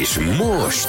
És most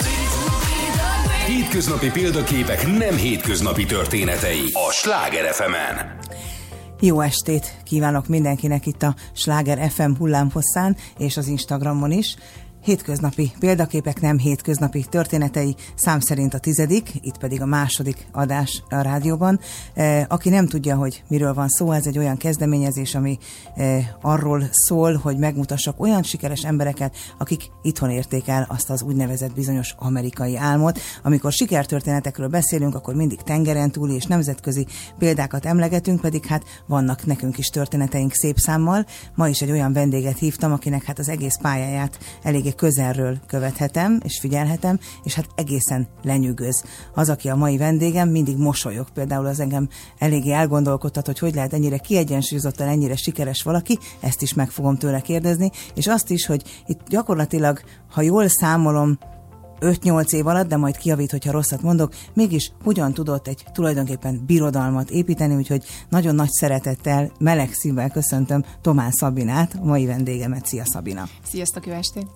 hétköznapi példaképek nem hétköznapi történetei a Sláger FM-en. Jó estét kívánok mindenkinek itt a Sláger FM hullámhosszán és az Instagramon is. Hétköznapi példaképek, nem hétköznapi történetei, szám szerint a 10., itt pedig a második adás a rádióban. Aki nem tudja, hogy miről van szó, ez egy olyan kezdeményezés, ami arról szól, hogy megmutassak olyan sikeres embereket, akik itthon érték el azt az úgynevezett bizonyos amerikai álmot. Amikor sikertörténetekről beszélünk, akkor mindig tengeren túli és nemzetközi példákat emlegetünk, pedig hát vannak nekünk is történeteink szép számmal. Ma is egy olyan vendéget hívtam, akinek hát az egész pályáját eléggé közelről követhetem és figyelhetem, és hát egészen lenyűgöz. Az, aki a mai vendégem, mindig mosolyog. Például az engem eléggé elgondolkodtat, hogy lehet ennyire kiegyensúlyozottan, ennyire sikeres valaki, ezt is meg fogom tőle kérdezni, és azt is, hogy itt gyakorlatilag, ha jól számolom, 5-8 év alatt, de majd kijavít, hogyha rosszat mondok, mégis hogyan tudott egy tulajdonképpen birodalmat építeni, úgyhogy nagyon nagy szeretettel, meleg szívvel köszöntöm Thomán Szabinát, a mai vendégemet. Szia, Szabina! Sziasztok, jó estét!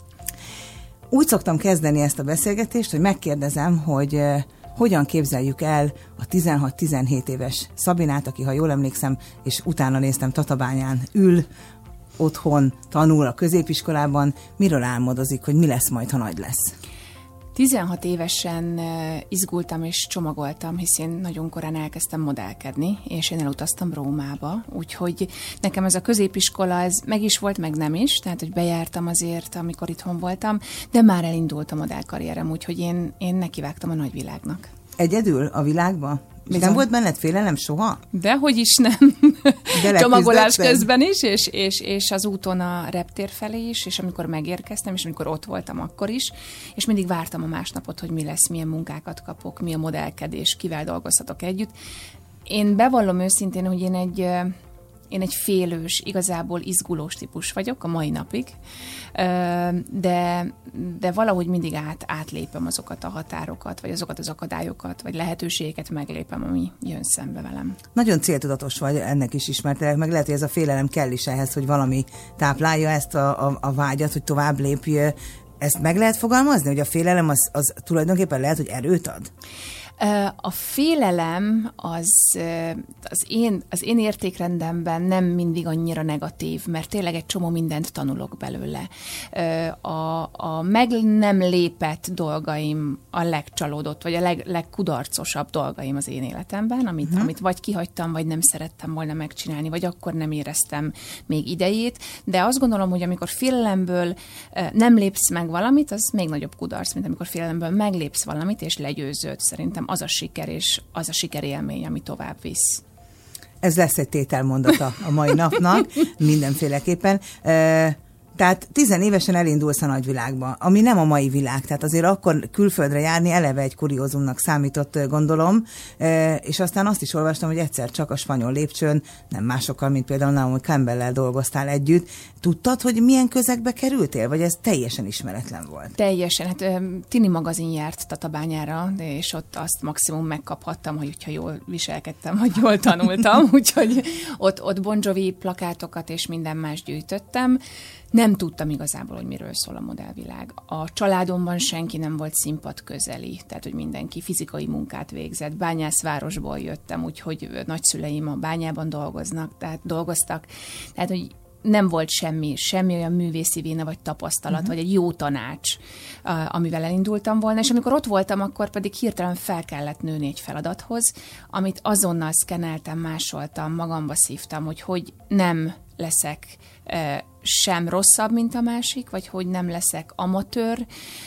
Úgy szoktam kezdeni ezt a beszélgetést, hogy megkérdezem, hogy hogyan képzeljük el a 16-17 éves Szabinát, aki, ha jól emlékszem, és utána néztem, Tatabányán ül, otthon tanul a középiskolában, miről álmodozik, hogy mi lesz majd, ha nagy lesz? 16 évesen izgultam és csomagoltam, hiszen nagyon korán elkezdtem modellkedni, és én elutaztam Rómába, úgyhogy nekem ez a középiskola, ez meg is volt, meg nem is, tehát hogy bejártam azért, amikor itthon voltam, de már elindult a modellkarrierem, úgyhogy én nekivágtam a nagyvilágnak. Egyedül a világba? És nem volt benned félelem soha? Dehogy is nem. Csomagolás közben is, és az úton a reptér felé is, és amikor megérkeztem, és amikor ott voltam, akkor is, és mindig vártam a másnapot, hogy mi lesz, milyen munkákat kapok, mi a modellkedés, kivel dolgozhatok együtt. Én bevallom őszintén, hogy én egy félős, igazából izgulós típus vagyok a mai napig, de valahogy mindig átlépem azokat a határokat, vagy azokat az akadályokat, vagy lehetőségeket meglépem, ami jön szembe velem. Nagyon céltudatos vagy, ennek is ismertelek, meg lehet, hogy ez a félelem kell is ehhez, hogy valami táplálja ezt a vágyat, hogy tovább lépj. Ezt meg lehet fogalmazni, hogy a félelem az tulajdonképpen lehet, hogy erőt ad? A félelem az én értékrendemben nem mindig annyira negatív, mert tényleg egy csomó mindent tanulok belőle. A meg nem lépett dolgaim a legcsalódott, vagy a legkudarcosabb dolgaim az én életemben, amit vagy kihagytam, vagy nem szerettem volna megcsinálni, vagy akkor nem éreztem még idejét, de azt gondolom, hogy amikor félelemből nem lépsz meg valamit, az még nagyobb kudarc, mint amikor félelemből meglépsz valamit, és legyőzöd. Szerintem az a siker, és az a sikerélmény, ami tovább visz. Ez lesz egy tételmondata a mai napnak, mindenféleképpen. Tehát 10 évesen elindulsz a nagyvilágba, ami nem a mai világ, tehát azért akkor külföldre járni eleve egy kuriózumnak számított, gondolom, és aztán azt is olvastam, hogy egyszer csak a spanyol lépcsőn, nem másokkal, mint például Naomi Campbell-lel dolgoztál együtt. Tudtad, hogy milyen közegbe kerültél, vagy ez teljesen ismeretlen volt? Teljesen, hát Tini magazin járt Tatabányára, és ott azt maximum megkaphattam, hogyha jól viselkedtem, vagy jól tanultam, úgyhogy ott Bon Jovi plakátokat és minden más gyűjtöttem. Nem tudtam igazából, hogy miről szól a modellvilág. A családomban senki nem volt színpad közeli, tehát hogy mindenki fizikai munkát végzett. Bányászvárosból jöttem, úgyhogy nagyszüleim a bányában dolgoztak. Tehát, hogy nem volt semmi olyan művészi véna vagy tapasztalat, vagy egy jó tanács, amivel elindultam volna, és amikor ott voltam, akkor pedig hirtelen fel kellett nőni egy feladathoz, amit azonnal szkeneltem, másoltam, magamba szívtam, hogy nem leszek sem rosszabb, mint a másik, vagy hogy nem leszek amatőr,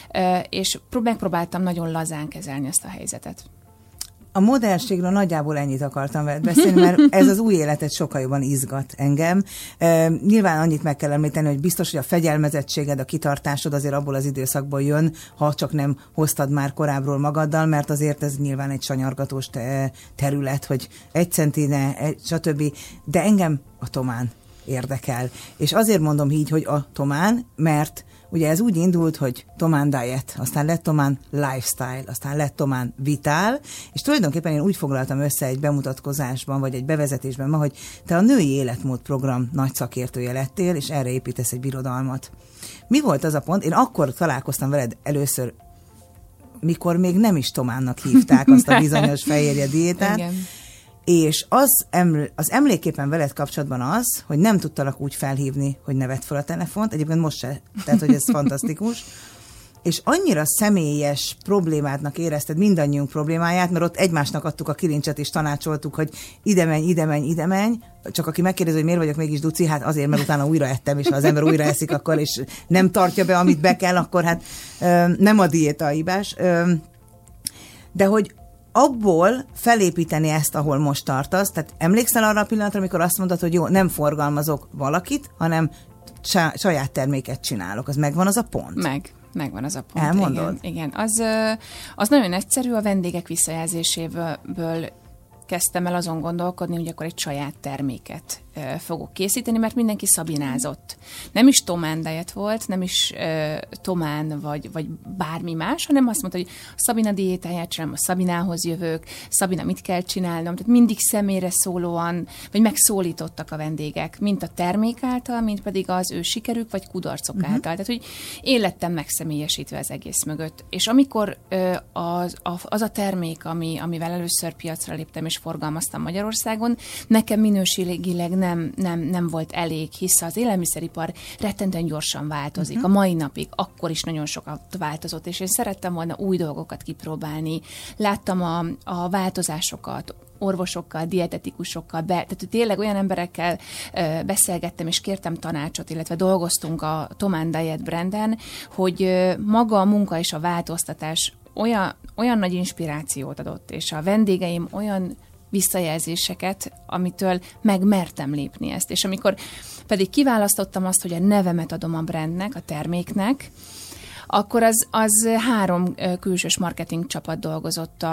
és megpróbáltam nagyon lazán kezelni ezt a helyzetet. A modellségről nagyjából ennyit akartam veled beszélni, mert ez az új életet sokkal jobban izgat engem. Nyilván annyit meg kell említeni, hogy biztos, hogy a fegyelmezettséged, a kitartásod azért abból az időszakból jön, ha csak nem hoztad már korábbról magaddal, mert azért ez nyilván egy sanyargatós terület, hogy 1 centine, stb. De engem a Thomán érdekel. És azért mondom így, hogy a Thomán, mert ugye ez úgy indult, hogy Tomán Diet, aztán lett Tomán Lifestyle, aztán lett Tomán Vitál, és tulajdonképpen én úgy foglaltam össze egy bemutatkozásban, vagy egy bevezetésben ma, hogy te a női életmód program nagy szakértője lettél, és erre építesz egy birodalmat. Mi volt az a pont? Én akkor találkoztam veled először, mikor még nem is Tománnak hívták azt a bizonyos fehérje diétát, igen. És az emléképpen veled kapcsolatban az, hogy nem tudtalak úgy felhívni, hogy ne vedd fel a telefont, egyébként most se, tehát hogy ez fantasztikus, és annyira személyes problémádnak érezted mindannyiunk problémáját, mert ott egymásnak adtuk a kilincset, és tanácsoltuk, hogy ide menj, csak aki megkérdezi, hogy miért vagyok mégis duci, hát azért, mert utána újra ettem, és ha az ember újra eszik, akkor és nem tartja be, amit be kell, akkor hát nem a diéta a hibás. De hogy abból felépíteni ezt, ahol most tartasz, tehát emlékszel arra a pillanatra, amikor azt mondod, hogy jó, nem forgalmazok valakit, hanem saját terméket csinálok. Az megvan az a pont? Megvan az a pont. Elmondod? Igen. Az nagyon egyszerű, a vendégek visszajelzéséből kezdtem el azon gondolkodni, hogy akkor egy saját terméket fogok készíteni, mert mindenki szabinázott. Nem is Tomán Diet volt, nem is Tomán vagy bármi más, hanem azt mondta, hogy Szabina diétáját csinálom, a Szabinához jövök, Szabina mit kell csinálnom, tehát mindig személyre szólóan, vagy megszólítottak a vendégek, mint a termék által, mint pedig az ő sikerük, vagy kudarcok által. Tehát, hogy én lettem megszemélyesítve az egész mögött. És amikor az a termék, amivel először piacra léptem és forgalmaztam Magyarországon, nekem minőségileg nem volt elég, hisz az élelmiszeripar rettentően gyorsan változik. A mai napig akkor is nagyon sokat változott, és én szerettem volna új dolgokat kipróbálni. Láttam a változásokat, orvosokkal, dietetikusokkal, tehát tényleg olyan emberekkel beszélgettem, és kértem tanácsot, illetve dolgoztunk a Tomán Diet branden, hogy maga a munka és a változtatás olyan nagy inspirációt adott, és a vendégeim olyan visszajelzéseket, amitől megmertem lépni ezt. És amikor pedig kiválasztottam azt, hogy a nevemet adom a brandnek, a terméknek, akkor az 3 külsős marketing csapat dolgozott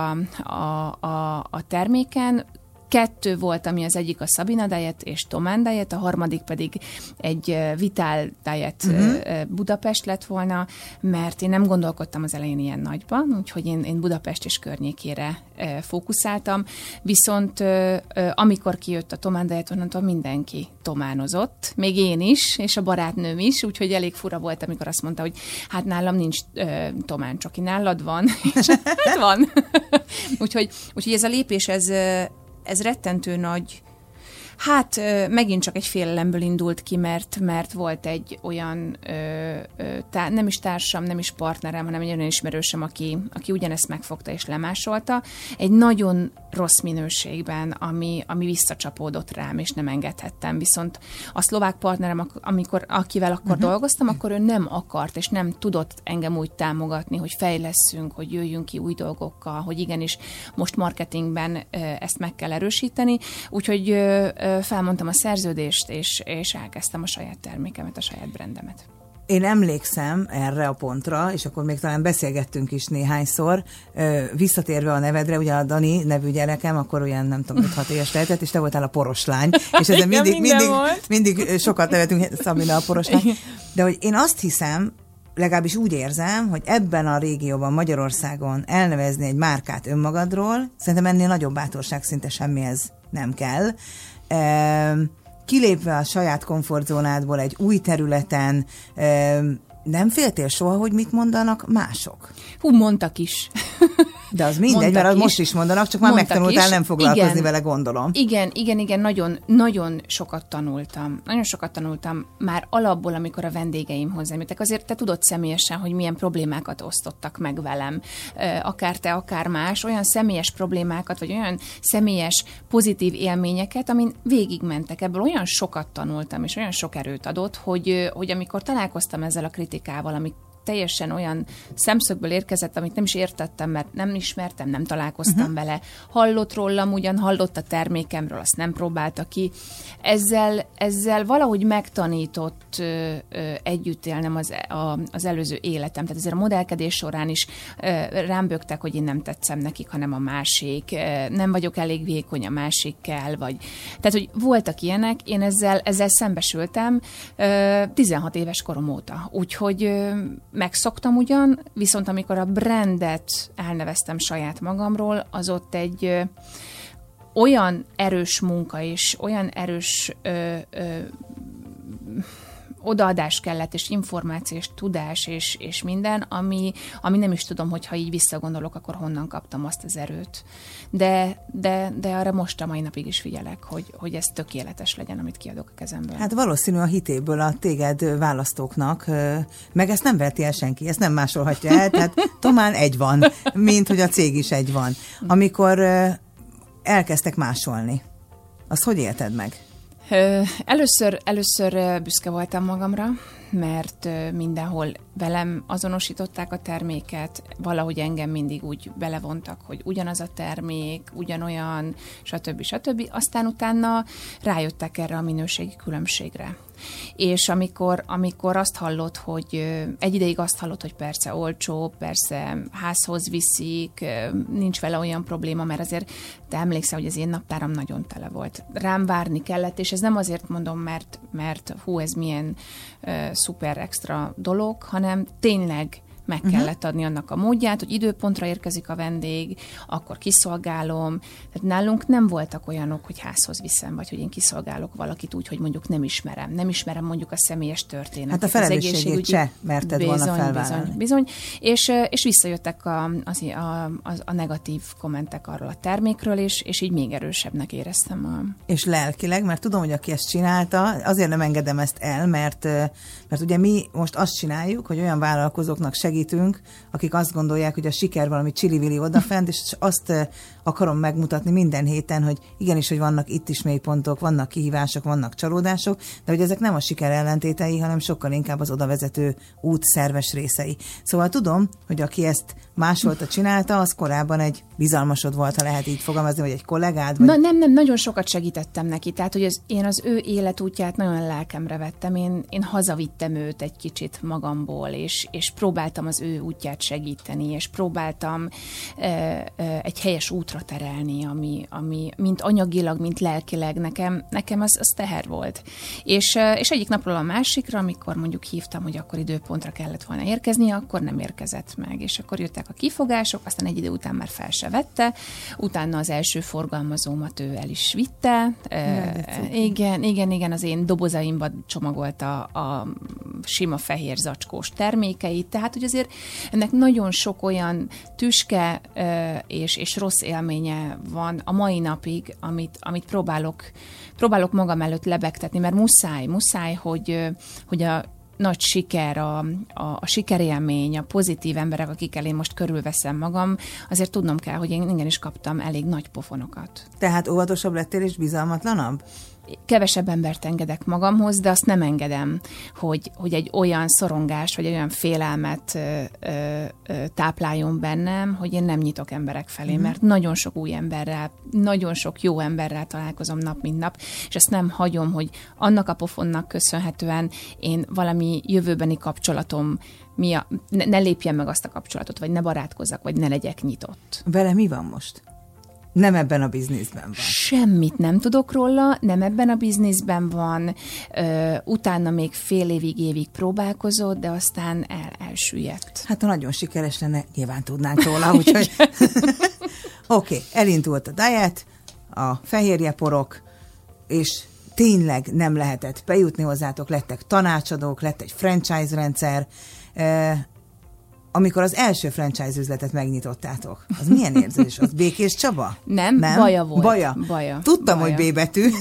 a terméken. 2 volt, ami az egyik a Szabina Diet és Tomán Diet, a harmadik pedig egy Vitál Diet Budapest lett volna, mert én nem gondolkodtam az elején ilyen nagyban, úgyhogy én Budapest és környékére fókuszáltam, viszont amikor kijött a Tomán Diet, onnantól mindenki tománozott, még én is, és a barátnőm is, úgyhogy elég fura volt, amikor azt mondta, hogy hát nálam nincs tomán csoki, nálad van, és hát van. úgyhogy ez a lépés, ez rettentő nagy, hát megint csak egy félelemből indult ki, mert volt egy olyan, nem is társam, nem is partnerem, hanem egy olyan ismerősöm, aki ugyanezt megfogta és lemásolta, egy nagyon rossz minőségben, ami visszacsapódott rám, és nem engedhettem. Viszont a szlovák partnerem, akivel akkor dolgoztam, akkor ő nem akart, és nem tudott engem úgy támogatni, hogy fejlesszünk, hogy jöjjünk ki új dolgokkal, hogy igenis most marketingben ezt meg kell erősíteni. Úgyhogy felmondtam a szerződést, és elkezdtem a saját termékemet, a saját brandemet. Én emlékszem erre a pontra, és akkor még talán beszélgettünk is néhányszor, visszatérve a nevedre, ugye a Dani nevű gyerekem, akkor olyan nem tudom, 5-6 éves lehetett, és te voltál a poroslány, és ezen mindig sokat nevetünk, Szabina a poroslány, de hogy én azt hiszem, legalábbis úgy érzem, hogy ebben a régióban, Magyarországon elnevezni egy márkát önmagadról, szerintem ennél nagyobb bátorság szinte semmihez nem kell. Kilépve a saját komfortzónádból egy új területen, nem féltél soha, hogy mit mondanak mások? Mondtak is. De az mindegy, mert most is mondanak, csak már megtanultál nem foglalkozni vele, gondolom. Igen, nagyon sokat tanultam. Nagyon sokat tanultam már alapból, amikor a vendégeim hozzám jöttek. Azért te tudod személyesen, hogy milyen problémákat osztottak meg velem. Akár te, akár más, olyan személyes problémákat, vagy olyan személyes pozitív élményeket, amin végigmentek. Ebből olyan sokat tanultam, és olyan sok erőt adott, hogy amikor találkoztam ezzel a kritikával, ami teljesen olyan szemszögből érkezett, amit nem is értettem, mert nem ismertem, nem találkoztam vele. Hallott rólam, ugyan hallott a termékemről, azt nem próbálta ki. Ezzel valahogy megtanított együtt élnem az előző életem. Tehát ezért a modellkedés során is rám böktek, hogy én nem tetszem nekik, hanem a másik. Nem vagyok elég vékony a másik kell, vagy... Tehát, hogy voltak ilyenek, én ezzel szembesültem 16 éves korom óta. Úgyhogy megszoktam ugyan, viszont amikor a brandet elneveztem saját magamról, az ott egy olyan erős munka és olyan erős odaadás kellett, és információ, és tudás, és minden, ami nem is tudom, hogyha így visszagondolok, akkor honnan kaptam azt az erőt. De arra most a mai napig is figyelek, hogy ez tökéletes legyen, amit kiadok a kezemből. Hát valószínű a hitéből a téged választóknak, meg ezt nem verti el senki, ezt nem másolhatja el, tehát Tomán egy van, mint hogy a cég is egy van. Amikor elkezdtek másolni, azt hogy élted meg? Először büszke voltam magamra, mert mindenhol velem azonosították a terméket, valahogy engem mindig úgy belevontak, hogy ugyanaz a termék, ugyanolyan, stb. Aztán utána rájöttek erre a minőségi különbségre. És amikor azt hallod, hogy egy ideig azt hallod, hogy persze olcsó, persze házhoz viszik, nincs vele olyan probléma, mert azért te emlékszel, hogy az én naptáram nagyon tele volt. Rám várni kellett, és ez nem azért mondom, mert hú, ez milyen szuper extra dolog, hanem tényleg meg kellett adni annak a módját, hogy időpontra érkezik a vendég, akkor kiszolgálom. Tehát nálunk nem voltak olyanok, hogy házhoz viszem, vagy hogy én kiszolgálok valakit úgy, hogy mondjuk nem ismerem mondjuk a személyes történetet. Hát a felelősségét se merted volna felvállalni. Bizony. És visszajöttek a negatív kommentek arról a termékről, és így még erősebbnek éreztem. És lelkileg, mert tudom, hogy aki ezt csinálta, azért nem engedem ezt el, mert ugye mi most azt csináljuk, hogy olyan vállalkozóknak segítünk, akik azt gondolják, hogy a siker valami csili-vili odafent, és azt akarom megmutatni minden héten, hogy igenis, hogy vannak itt is mélypontok, vannak kihívások, vannak csalódások, de hogy ezek nem a siker ellentétei, hanem sokkal inkább az odavezető út szerves részei. Szóval tudom, hogy aki ezt másolta csinálta, az korábban egy bizalmasod volt, ha lehet így fogalmazni, vagy egy kollégád? Vagy... Nem, nagyon sokat segítettem neki, tehát hogy én az ő életútját nagyon lelkemre vettem, én hazavittem őt egy kicsit magamból, és próbáltam az ő útját segíteni, és próbáltam egy helyes útra terelni, ami mint anyagilag, mint lelkileg nekem az teher volt. És egyik napról a másikra, amikor mondjuk hívtam, hogy akkor időpontra kellett volna érkezni, akkor nem érkezett meg, és akkor jöttek a kifogások, aztán egy idő után már fel se vette, utána az első forgalmazómat ő el is vitte. Igen, az én dobozaimba csomagolta a sima fehér zacskós termékeit, tehát hogy azért ennek nagyon sok olyan tüske és rossz élménye van a mai napig, amit próbálok magam előtt lebegtetni, mert muszáj, hogy a nagy siker, a sikerélmény, a pozitív emberek, akikkel én most körülveszem magam, azért tudnom kell, hogy én igenis kaptam elég nagy pofonokat. Tehát óvatosabb lettél és bizalmatlanabb? Kevesebb embert engedek magamhoz, de azt nem engedem, hogy egy olyan szorongás, vagy olyan félelmet tápláljon bennem, hogy én nem nyitok emberek felé, mert nagyon sok új emberrel, nagyon sok jó emberrel találkozom nap, mint nap, és ezt nem hagyom, hogy annak a pofonnak köszönhetően én valami jövőbeni kapcsolatom ne lépjem meg azt a kapcsolatot, vagy ne barátkozzak, vagy ne legyek nyitott. Vele mi van most? Nem ebben a bizniszben van. Semmit nem tudok róla, nem ebben a bizniszben van, utána még fél évig próbálkozott, de aztán elsüllyedt. Hát ha nagyon sikeres lenne, nyilván tudnánk róla, úgyhogy... Oké, elindult a diet, a fehérjeporok, és tényleg nem lehetett bejutni hozzátok, lettek tanácsadók, lett egy franchise rendszer. Amikor az első franchise üzletet megnyitottátok, az milyen érzés? Az Békés Csaba? Nem? Baja volt. Baja. Tudtam, Baja. hogy B betű.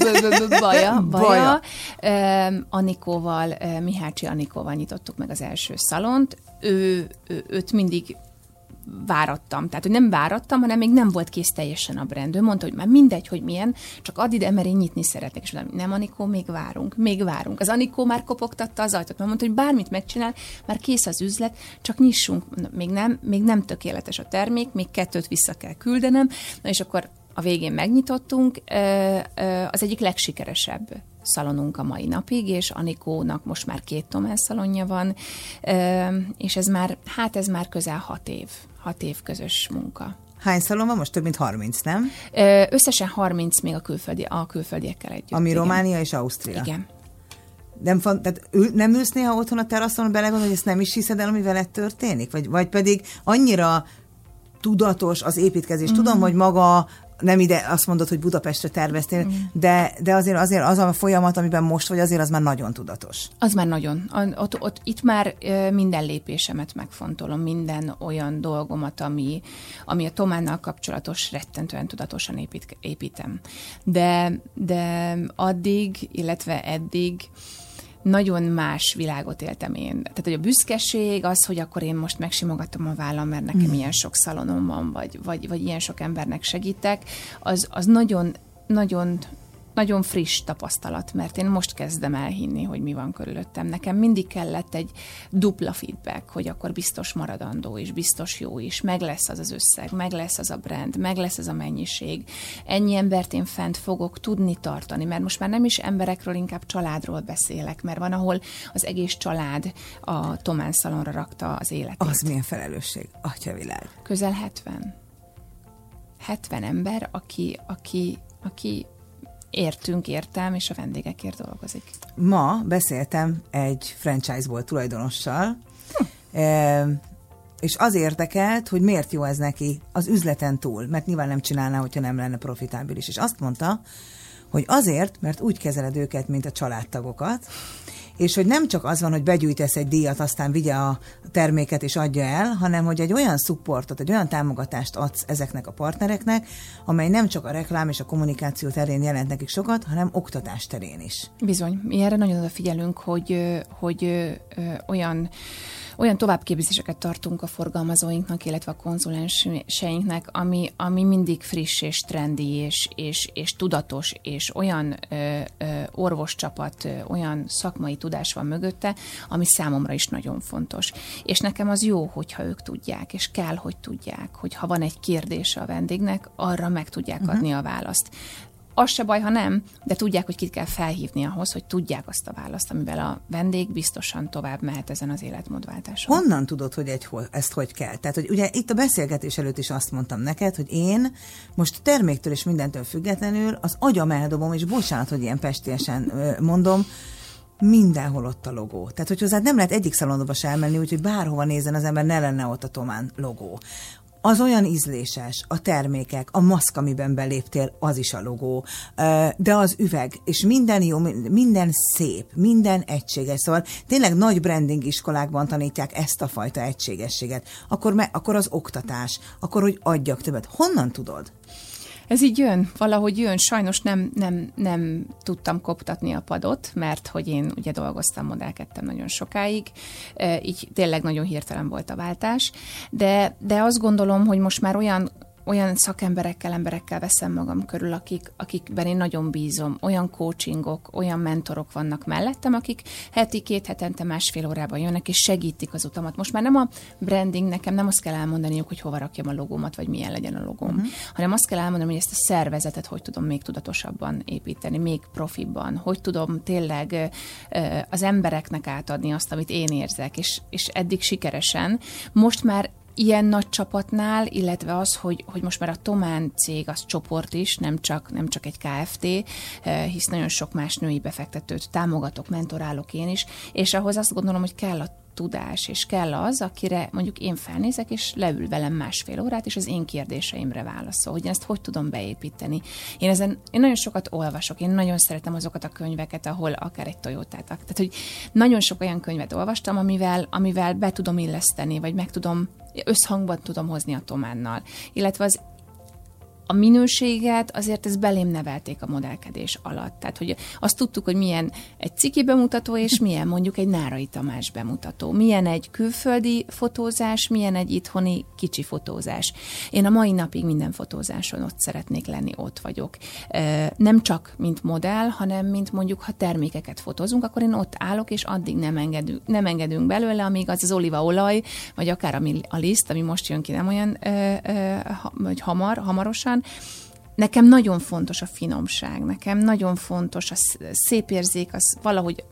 Baja. Anikóval, Mihácsi Anikóval nyitottuk meg az első szalont. Őt mindig várattam. Tehát, hogy nem várattam, hanem még nem volt kész teljesen a brand. Ő mondta, hogy már mindegy, hogy milyen, csak add ide, mert én nyitni szeretek. És mondtam, nem, Anikó, még várunk. Az Anikó már kopogtatta az ajtót, mert mondta, hogy bármit megcsinál, már kész az üzlet, csak nyissunk. Még nem tökéletes a termék, még 2 vissza kell küldenem. Na és akkor a végén megnyitottunk, az egyik legsikeresebb szalonunk a mai napig, és Anikónak most már 2 Tomán szalonja van, és ez már közel 6 év közös munka. Hány szalon van? Most több mint 30, nem? Összesen 30 még a külföldiekkel együtt. Ami igen. Románia és Ausztria. Igen. Tehát nem ülsz néha otthon a teraszon, belegondol, hogy ezt nem is hiszed el, ami veled történik? Vagy pedig annyira tudatos az építkezés. Tudom, hogy maga nem ide azt mondod, hogy Budapestre terveztél, de azért az a folyamat, amiben most vagy, azért az már nagyon tudatos. Az már nagyon. Itt már minden lépésemet megfontolom, minden olyan dolgomat, ami a Tománnal kapcsolatos, rettentően tudatosan építem. De addig, illetve eddig nagyon más világot éltem én. Tehát, hogy a büszkeség az, hogy akkor én most megsimogatom a vállam, mert nekem ilyen sok szalonom van, vagy ilyen sok embernek segítek, az nagyon, nagyon, nagyon friss tapasztalat, mert én most kezdem elhinni, hogy mi van körülöttem. Nekem mindig kellett egy dupla feedback, hogy akkor biztos maradandó is, biztos jó is, meg lesz az az összeg, meg lesz az a brand, meg lesz ez a mennyiség. Ennyi embert én fent fogok tudni tartani, mert most már nem is emberekről, inkább családról beszélek, mert van, ahol az egész család a Tomán szalonra rakta az életét. Az milyen felelősség, atyavilág. Közel 70 ember, aki értem, és a vendégekért dolgozik. Ma beszéltem egy franchise-ból tulajdonossal, és az érdekelt, hogy miért jó ez neki az üzleten túl, mert nyilván nem csinálná, hogyha nem lenne profitábilis. És azt mondta, hogy azért, mert úgy kezeled őket, mint a családtagokat, és hogy nem csak az van, hogy begyűjtesz egy díjat, aztán vigye a terméket és adja el, hanem hogy egy olyan supportot, egy olyan támogatást adsz ezeknek a partnereknek, amely nem csak a reklám és a kommunikáció terén jelent nekik sokat, hanem oktatás terén is. Bizony. Mi erre nagyon odafigyelünk, hogy olyan továbbképzéseket tartunk a forgalmazóinknak, illetve a konzulenseinknek, ami mindig friss és trendi és tudatos, és olyan orvoscsapat, olyan szakmai tudás van mögötte, ami számomra is nagyon fontos. És nekem az jó, hogyha ők tudják, és kell, hogy tudják, hogy ha van egy kérdése a vendégnek, arra meg tudják adni a választ. Az se baj, ha nem, de tudják, hogy kit kell felhívni ahhoz, hogy tudják azt a választ, amivel a vendég biztosan tovább mehet ezen az életmódváltáson. Honnan tudod, hogy ezt hogy kell? Tehát, hogy ugye itt a beszélgetés előtt is azt mondtam neked, hogy én most terméktől és mindentől függetlenül az agyam eldobom, és bocsánat, hogy ilyen pestiesen mondom, mindenhol ott a logó. Tehát, hogy hozzád nem lehet egyik szalonba se elmenni, úgyhogy bárhova nézzen az ember, ne lenne ott a Tomán logó. Az olyan ízléses, a termékek, a maszk, amiben beléptél, az is a logó, de az üveg, és minden jó, minden szép, minden egységes. Szóval tényleg nagy branding iskolákban tanítják ezt a fajta egységességet. Akkor az oktatás, akkor hogy adjak többet. Honnan tudod? Ez így jön, valahogy jön. Sajnos nem tudtam koptatni a padot, mert hogy én ugye dolgoztam, modellkedtem nagyon sokáig, így tényleg nagyon hirtelen volt a váltás, de azt gondolom, hogy most már olyan emberekkel veszem magam körül, akikben én nagyon bízom, olyan coachingok, olyan mentorok vannak mellettem, akik heti, 2 hetente, 1,5 órában jönnek, és segítik az utamat. Most már nem a branding, nekem nem azt kell elmondaniuk, hogy hova rakjam a logómat, vagy milyen legyen a logóm, hanem azt kell elmondanom, hogy ezt a szervezetet hogy tudom még tudatosabban építeni, még profibban, hogy tudom tényleg az embereknek átadni azt, amit én érzek, és eddig sikeresen. Most már ilyen nagy csapatnál, illetve az, hogy most már a Tomán cég az csoport is, nem csak egy Kft., hisz nagyon sok más női befektetőt támogatok, mentorálok én is, és ahhoz azt gondolom, hogy kell a tudás, és kell az, akire mondjuk én felnézek, és leül velem 1,5 órát, és az én kérdéseimre válaszol, hogy én ezt hogy tudom beépíteni. Én nagyon sokat olvasok, én nagyon szeretem azokat a könyveket, ahol akár egy Toyotát. Tehát, hogy nagyon sok olyan könyvet olvastam, amivel be tudom illeszteni, vagy összhangban tudom hozni a Tománnal. Illetve a minőséget azért ezt belém nevelték a modellkedés alatt. Tehát, hogy azt tudtuk, hogy milyen egy ciki bemutató, és milyen mondjuk egy Nárai Tamás bemutató. Milyen egy külföldi fotózás, milyen egy itthoni kicsi fotózás. Én a mai napig minden fotózáson ott szeretnék lenni, ott vagyok. Nem csak mint modell, hanem mint mondjuk, ha termékeket fotózunk, akkor én ott állok, és addig nem engedünk belőle, amíg az olívaolaj, vagy akár a liszt, ami most jön ki, nem olyan vagy hamarosan. Nekem nagyon fontos a finomság, nekem nagyon fontos a szép érzék, az valahogy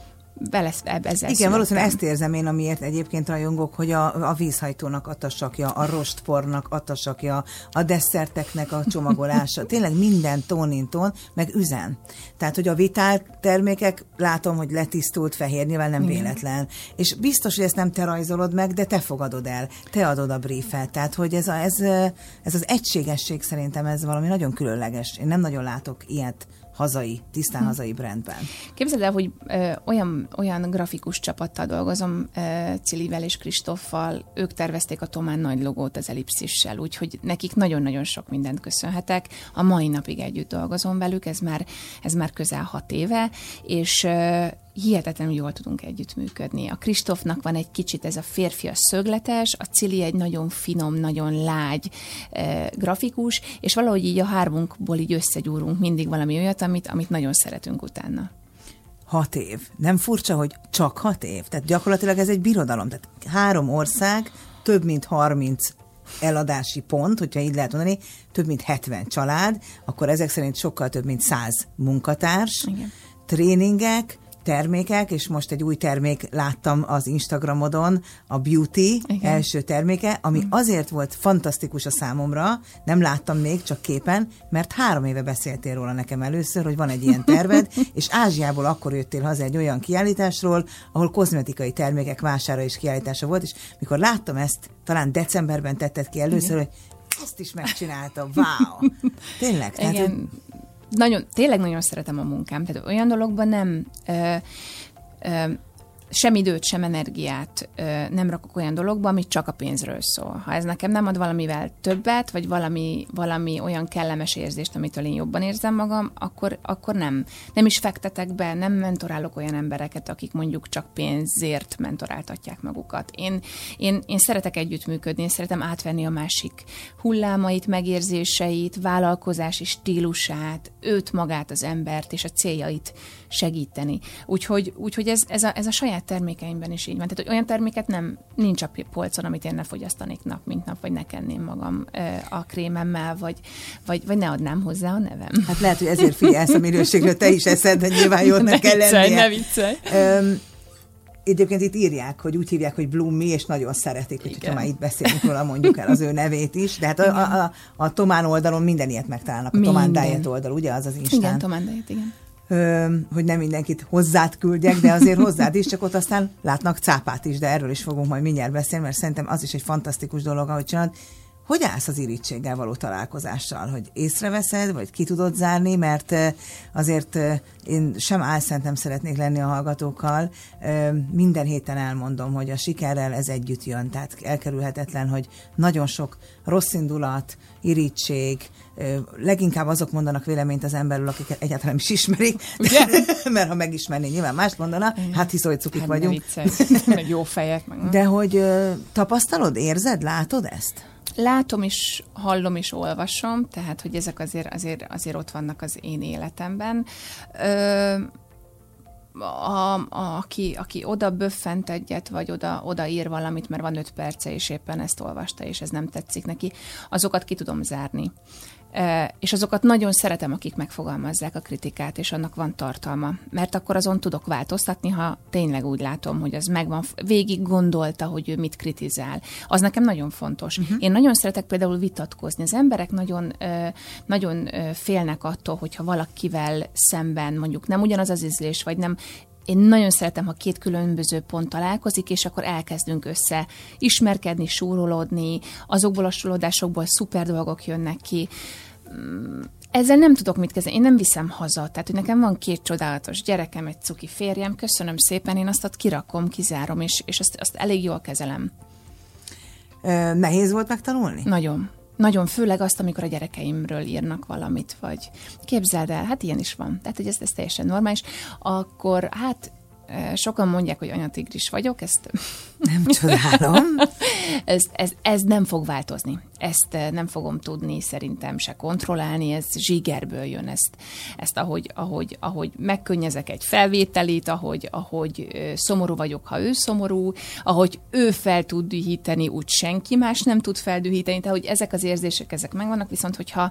ezzel igen, valószínűleg ezt érzem én, amiért egyébként rajongok, hogy a vízhajtónak a tasakja, a rostpornak a tasakja, a desszerteknek a csomagolása, tényleg minden tón, meg üzen. Tehát, hogy a vitál termékek, látom, hogy letisztult fehér, nyilván nem véletlen. És biztos, hogy ezt nem te rajzolod meg, de te fogadod el, te adod a briefet. Tehát, hogy ez az egységesség szerintem ez valami nagyon különleges. Én nem nagyon látok ilyet tisztán hazai brandben. Képzeld el, hogy olyan grafikus csapattal dolgozom, Cilivel és Kristóffal, ők tervezték a Tomán nagy logót az ellipszissel, úgyhogy nekik nagyon-nagyon sok mindent köszönhetek. A mai napig együtt dolgozom velük, ez már közel 6 éve, és hihetetlenül jól tudunk együttműködni. A Kristófnak van egy kicsit ez a férfias szögletes, a Cili egy nagyon finom, nagyon lágy grafikus, és valahogy így a hármunkból így összegyúrunk mindig valami olyat, amit nagyon szeretünk utána. 6 év. Nem furcsa, hogy csak 6 év? Tehát gyakorlatilag ez egy birodalom. Tehát 3 ország, több mint 30 eladási pont, hogyha így lehet mondani, több mint 70 család, akkor ezek szerint sokkal több mint 100 munkatárs, igen. Tréningek, termékek, és most egy új termék láttam az Instagramodon, a Beauty igen. első terméke, ami azért volt fantasztikus a számomra, nem láttam még, csak képen, mert 3 éve beszéltél róla nekem először, hogy van egy ilyen terved, és Ázsiából akkor jöttél haza egy olyan kiállításról, ahol kozmetikai termékek vására és kiállítása volt, és mikor láttam ezt, talán decemberben tetted ki először, igen. hogy ezt is megcsináltam, wow! Tényleg? Tehát, tényleg nagyon szeretem a munkám, tehát olyan dologban nem sem időt, sem energiát nem rakok olyan dologba, ami csak a pénzről szól. Ha ez nekem nem ad valamivel többet, vagy valami olyan kellemes érzést, amitől én jobban érzem magam, akkor nem is fektetek be, nem mentorálok olyan embereket, akik mondjuk csak pénzért mentoráltatják magukat. Én szeretek együttműködni, én szeretem átvenni a másik hullámait, megérzéseit, vállalkozási stílusát, őt magát, az embert és a céljait segíteni. Úgyhogy ez a saját termékeimben is így van. Tehát, hogy olyan terméket nincs a polcon, amit én ne fogyasztanék nap, mint nap, vagy ne kenném magam a krémemmel, vagy ne adnám hozzá a nevem. Hát lehet, hogy ezért figyelsz a minőségről, te is eszed, de nyilván jónak kell lennie. Ne viccelj! Egyébként itt írják, hogy úgy hívják, hogy Blumi, és nagyon szeretik, hogyha már itt beszélünk róla, mondjuk el az ő nevét is. De hát a Tomán oldalon minden ilyet megtalálnak. A Tomán Diet oldal, ugye az Instán? Igen, Tomán Diet, igen. Hogy nem mindenkit hozzád küldjek, de azért hozzád is, csak ott aztán látnak cápát is, de erről is fogunk majd mindjárt beszélni, mert szerintem az is egy fantasztikus dolog, ahogy csinálod. Hogy állsz az irítséggel való találkozással? Hogy észreveszed, vagy ki tudod zárni? Mert azért én sem álszent nem szeretnék lenni a hallgatókkal. Minden héten elmondom, hogy a sikerrel ez együtt jön. Tehát elkerülhetetlen, hogy nagyon sok rossz indulat, irítség, leginkább azok mondanak véleményt az emberről, akiket egyáltalán nem is ismerik. Mert ha megismerné, nyilván mást mondana. Hát hisz, hogy cukik vagyunk. Meg jó fejek. Meg. De hogy tapasztalod, érzed, látod ezt? Látom is, hallom is, olvasom, tehát, hogy ezek azért ott vannak az én életemben. Aki oda böffent egyet, vagy oda ír valamit, mert van 5 perce, és éppen ezt olvasta, és ez nem tetszik neki, azokat ki tudom zárni. És azokat nagyon szeretem, akik megfogalmazzák a kritikát, és annak van tartalma. Mert akkor azon tudok változtatni, ha tényleg úgy látom, hogy az megvan, végig gondolta, hogy ő mit kritizál. Az nekem nagyon fontos. Én nagyon szeretek például vitatkozni. Az emberek nagyon félnek attól, hogyha valakivel szemben mondjuk nem ugyanaz az ízlés, vagy nem. Én nagyon szeretem, ha 2 különböző pont találkozik, és akkor elkezdünk össze ismerkedni, súrolódni, azokból a súrolódásokból szuper dolgok jönnek ki. Ezzel nem tudok mit kezdeni, én nem viszem haza. Tehát, hogy nekem van 2 csodálatos gyerekem, egy cuki férjem, köszönöm szépen, én azt kirakom, kizárom, és azt elég jól kezelem. Nehéz volt megtanulni? Nagyon. Nagyon főleg azt, amikor a gyerekeimről írnak valamit, vagy képzeld el, hát ilyen is van, tehát hogy ez teljesen normális, akkor hát sokan mondják, hogy anyatigris vagyok, ezt nem csodálom. ez nem fog változni. Ezt nem fogom tudni szerintem se kontrollálni, ez zsigerből jön. Ezt ahogy megkönnyezek egy felvételit, ahogy szomorú vagyok, ha ő szomorú, ahogy ő fel tud dühíteni, úgy senki más nem tud feldühíteni, tehát hogy ezek az érzések, ezek megvannak, viszont hogyha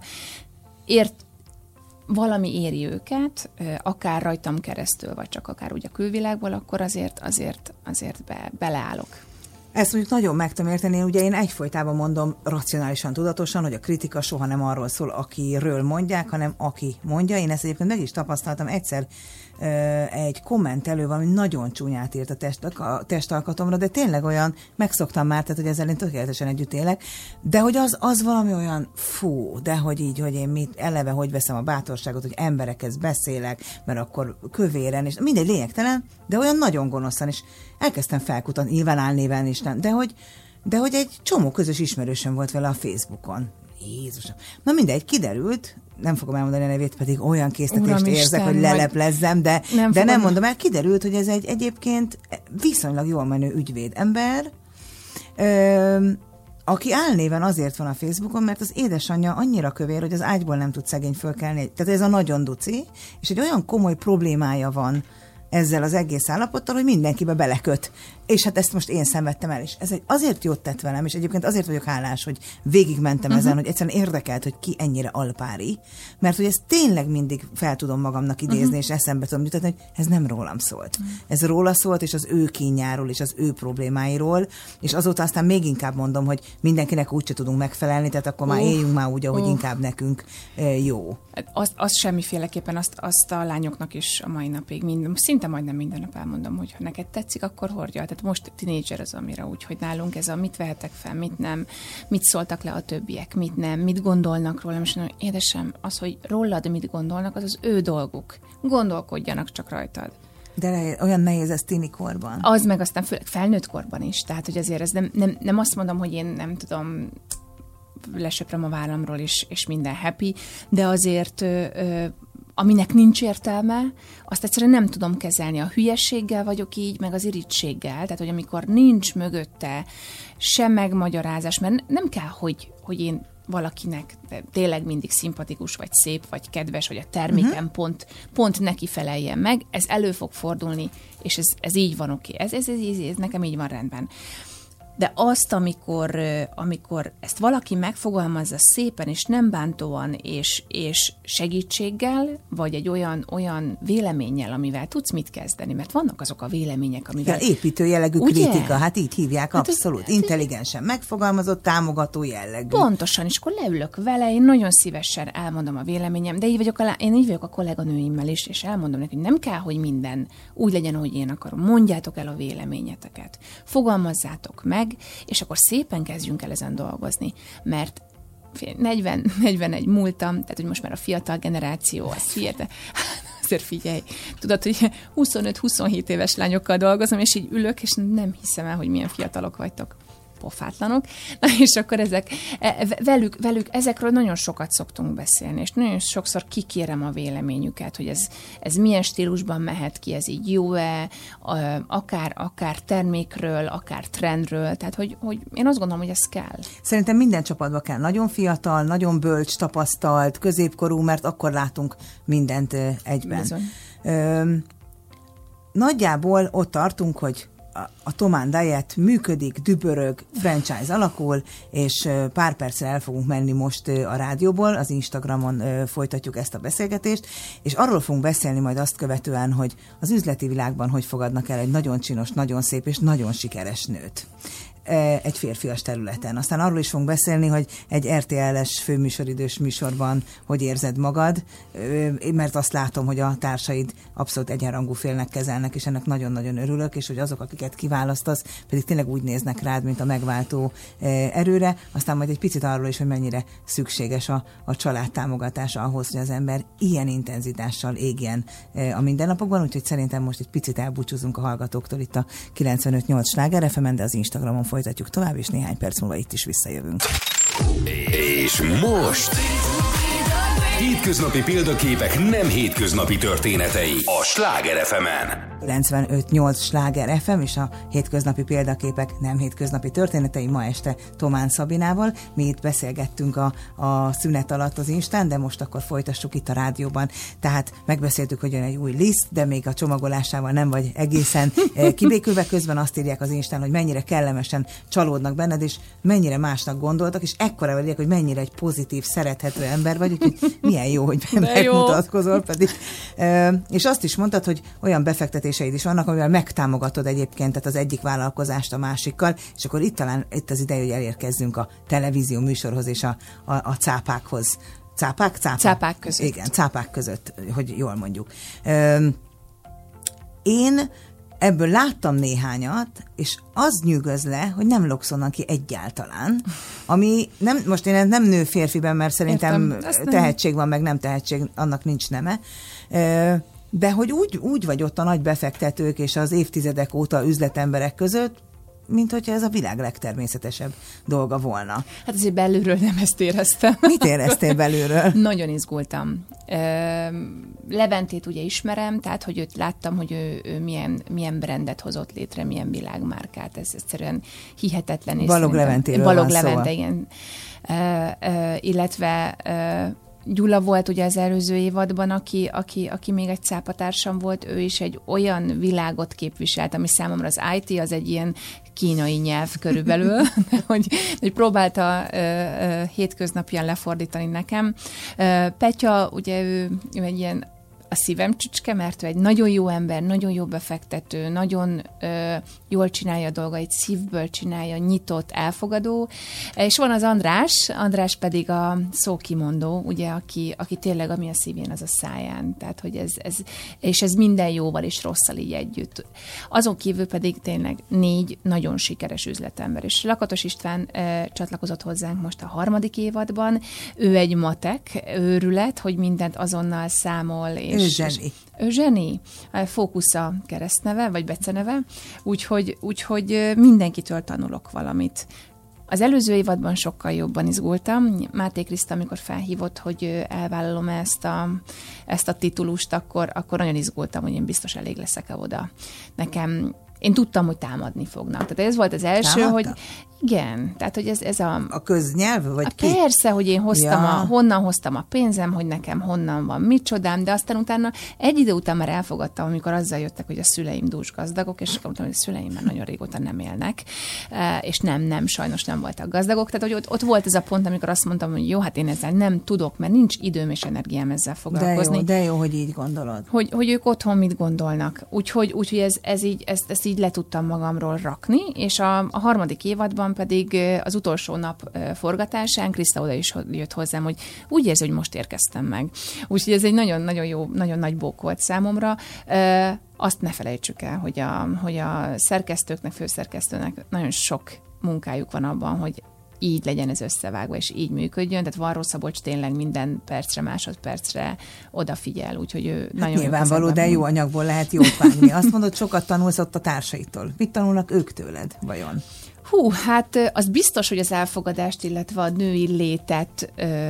valami éri őket, akár rajtam keresztül, vagy csak akár úgy a külvilágból, akkor azért beleállok. Ezt mondjuk nagyon meg tudom érteni, ugye én egyfolytában mondom racionálisan, tudatosan, hogy a kritika soha nem arról szól, akiről mondják, hanem aki mondja. Én ezt egyébként meg is tapasztaltam egyszer, egy kommentelő valami nagyon csúnyát írt a testalkatomra, de tényleg olyan, megszoktam már, tehát hogy ezzel én tökéletesen együtt élek, de hogy az valami olyan de hogy így, hogy én eleve hogy veszem a bátorságot, hogy emberekhez beszélek, mert akkor kövéren, és mindegy lényegtelen, de olyan nagyon gonoszan, és elkezdtem felkutatni, nyilván álnéven is nem, de hogy egy csomó közös ismerősöm volt vele a Facebookon. Jézusom. Na mindegy, kiderült, nem fogom elmondani a nevét, pedig olyan késztetést érzek, hogy leleplezzem, de nem mondom el, kiderült, hogy ez egy egyébként viszonylag jól menő ügyvéd ember, aki álnéven azért van a Facebookon, mert az édesanyja annyira kövér, hogy az ágyból nem tud szegény fölkelni. Tehát ez a nagyon duci, és egy olyan komoly problémája van ezzel az egész állapottal, hogy mindenkibe beleköt. És hát ezt most én szenvedtem el is. Ez azért jót tett velem, és egyébként azért vagyok hálás, hogy végigmentem ezen, hogy egyszerűen érdekelt, hogy ki ennyire alpári, mert hogy ezt tényleg mindig fel tudom magamnak idézni, és eszembe tudom jutatni, hogy ez nem rólam szólt. Ez róla szólt, és az ő kínjáról, és az ő problémáiról, és azóta aztán még inkább mondom, hogy mindenkinek úgyse tudunk megfelelni, tehát akkor már éljünk már úgy, ahogy inkább nekünk jó. Azt semmiféleképpen, azt a lányoknak is a mai napig, szinte majdnem minden nap elmondom, hogy ha neked tetszik, akkor hordja. Tehát most tínédzser az, amire úgy, hogy nálunk ez a mit vehetek fel, mit nem, mit szóltak le a többiek, mit nem, mit gondolnak rólam, és mondom, édesem, az, hogy rólad mit gondolnak, az az ő dolguk. Gondolkodjanak csak rajtad. De olyan nehéz ez tini korban. Az meg aztán főleg felnőtt korban is. Tehát, hogy azért ez nem azt mondom, hogy én nem tudom, lesöpröm a vállamról, és minden happy, de azért aminek nincs értelme, azt egyszerűen nem tudom kezelni. A hülyességgel vagyok így, meg az irítséggel, tehát, hogy amikor nincs mögötte sem megmagyarázás, mert nem kell, hogy én valakinek tényleg mindig szimpatikus, vagy szép, vagy kedves, vagy a terméken pont neki feleljen meg, ez elő fog fordulni, és ez így van oké. Ez nekem így van rendben. De azt, amikor ezt valaki megfogalmazza szépen, és nem bántóan, és segítséggel, vagy egy olyan véleménnyel, amivel tudsz mit kezdeni, mert vannak azok a vélemények, amivel... Ja, építő jellegű kritika, hát így hívják, abszolút. Intelligensen megfogalmazott, támogató jellegű. Pontosan, és akkor leülök vele, én nagyon szívesen elmondom a véleményem, de én így vagyok a kolléganőimmel is, és elmondom neki, hogy nem kell, hogy minden úgy legyen, ahogy én akarom. Mondjátok el a véleményeteket. Fogalmazzátok meg, és akkor szépen kezdjünk el ezen dolgozni, mert 41 múltam, tehát hogy most már a fiatal generáció, az fiatal, azért figyelj, tudod, hogy 25-27 éves lányokkal dolgozom, és így ülök, és nem hiszem el, hogy milyen fiatalok vagytok. Pofátlanok. Na és akkor velük ezekről nagyon sokat szoktunk beszélni, és nagyon sokszor kikérem a véleményüket, hogy ez milyen stílusban mehet ki, ez így jó-e, akár termékről, akár trendről, tehát hogy én azt gondolom, hogy ez kell. Szerintem minden csapatban kell nagyon fiatal, nagyon bölcs, tapasztalt, középkorú, mert akkor látunk mindent egyben. Bizony. Nagyjából ott tartunk, hogy a Tom and Diet működik, dübörög, franchise alakul, és pár percre el fogunk menni most a rádióból, az Instagramon folytatjuk ezt a beszélgetést, és arról fogunk beszélni majd azt követően, hogy az üzleti világban hogy fogadnak el egy nagyon csinos, nagyon szép és nagyon sikeres nőt egy férfias területen. Aztán arról is fogunk beszélni, hogy egy RTL-es főműsoridős műsorban hogy érzed magad, mert azt látom, hogy a társaid abszolút egyenrangú félnek kezelnek, és ennek nagyon-nagyon örülök, és hogy azok, akiket kiválasztasz, pedig tényleg úgy néznek rád, mint a megváltó erőre. Aztán majd egy picit arról is, hogy mennyire szükséges a család támogatása ahhoz, hogy az ember ilyen intenzitással égjen a mindennapokban, úgyhogy szerintem most egy picit elbúcsúzunk a hallgatóktól itt a 95.8 Sláger FM-en, de az Instagramon folytatjuk tovább, és néhány perc múlva itt is visszajövünk. És most... Hétköznapi példaképek nem hétköznapi történetei a Sláger FM-en. 95.8 Sláger FM és a hétköznapi példaképek nem hétköznapi történetei ma este Tomán Szabinával. Mi itt beszélgettünk a szünet alatt az Instán, de most akkor folytassuk itt a rádióban. Tehát megbeszéltük, hogy jön egy új liszt, de még a csomagolásával nem vagy egészen kibékülve. Közben azt írják az Instán, hogy mennyire kellemesen csalódnak benned, és mennyire másnak gondoltak, és ekkora vagyok, hogy mennyire egy pozitív, szerethető ember vagy, úgyhogy milyen jó, hogy megmutatkozol pedig. És azt is mondtad, hogy olyan befektetéseid is vannak, amivel megtámogatod egyébként tehát az egyik vállalkozást a másikkal, és akkor itt az ideje, hogy elérkezzünk a televízió műsorhoz és a cápákhoz. Cápák? Cápák között. Igen, cápák között, hogy jól mondjuk. Én ebből láttam néhányat, és az nyűgöz le, hogy nem logsz onnan ki egyáltalán, ami nem, most én nem nő férfiben, mert szerintem tehetség van, meg nem tehetség, annak nincs neme, de hogy úgy vagy ott a nagy befektetők és az évtizedek óta üzletemberek között, mint hogyha ez a világ legtermészetesebb dolga volna. Hát azért belülről nem ezt éreztem. Mit éreztél belülről? Nagyon izgultam. Leventét ugye ismerem, tehát hogy őt láttam, hogy ő milyen brandet hozott létre, milyen világmárkát. Ez egyszerűen hihetetlen. Balog Leventéről van szó. Igen. Illetve Gyula volt ugye az előző évadban, aki még egy cápatársam volt, ő is egy olyan világot képviselt, ami számomra az IT az egy ilyen kínai nyelv körülbelül, hogy próbálta hétköznapján lefordítani nekem. Petya, ugye ő egy ilyen a szívem csücske, mert ő egy nagyon jó ember, nagyon jó befektető, nagyon jól csinálja a dolgait, szívből csinálja, nyitott, elfogadó. És van az András pedig a szókimondó, ugye, aki tényleg ami a szívén, az a száján. Tehát, hogy ez minden jóval és rosszal így együtt. Azon kívül pedig tényleg 4 nagyon sikeres üzletember. És Lakatos István csatlakozott hozzánk most a 3. évadban. Ő egy matek őrület, hogy mindent azonnal számol, és ő zseni. Fókusza keresztneve, vagy beceneve, úgyhogy mindenkitől tanulok valamit. Az előző évadban sokkal jobban izgultam. Máté Kriszta, amikor felhívott, hogy elvállalom ezt a titulust, akkor nagyon izgultam, hogy én biztos elég leszek-e oda. Én tudtam, hogy támadni fognak. Tehát ez volt az első, Támadta? hogy igen, tehát hogy ez a köznyelv, vagy ki? Persze, hogy én honnan hoztam a pénzem, hogy nekem honnan van micsodám, de aztán utána egy idő után már elfogadtam, amikor azzal jöttek, hogy a szüleim dús gazdagok, és mondtam, hogy a szüleim már nagyon régóta nem élnek, és nem, sajnos nem voltak gazdagok. Tehát, hogy ott volt ez a pont, amikor azt mondtam, hogy jó, hát én ezzel nem tudok, mert nincs időm és energiám ezzel foglalkozni. De jó, hogy így gondolod. Hogy ők otthon mit gondolnak. Úgyhogy ezt így le tudtam magamról rakni, és a 3. évadban pedig az utolsó nap forgatásán Kriszta oda is jött hozzám, hogy úgy érzi, hogy most érkeztem meg. Úgyhogy ez egy nagyon-nagyon jó, nagyon nagy bók volt számomra. Azt ne felejtsük el, hogy a szerkesztőknek, főszerkesztőnek nagyon sok munkájuk van abban, hogy így legyen ez összevágva, és így működjön. Tehát Varró Szabolcs tényleg minden percre, másodpercre odafigyel, úgyhogy ő nagyon nyilvánvaló, de jó anyagból lehet jót vágni. Azt mondod, sokat tanulsz ott a társaitól. Mit tanulnak ők tőled, vajon? Hát az biztos, hogy az elfogadást, illetve a női létet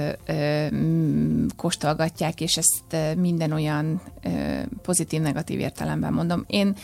kóstolgatják, és ezt minden olyan pozitív-negatív értelemben mondom.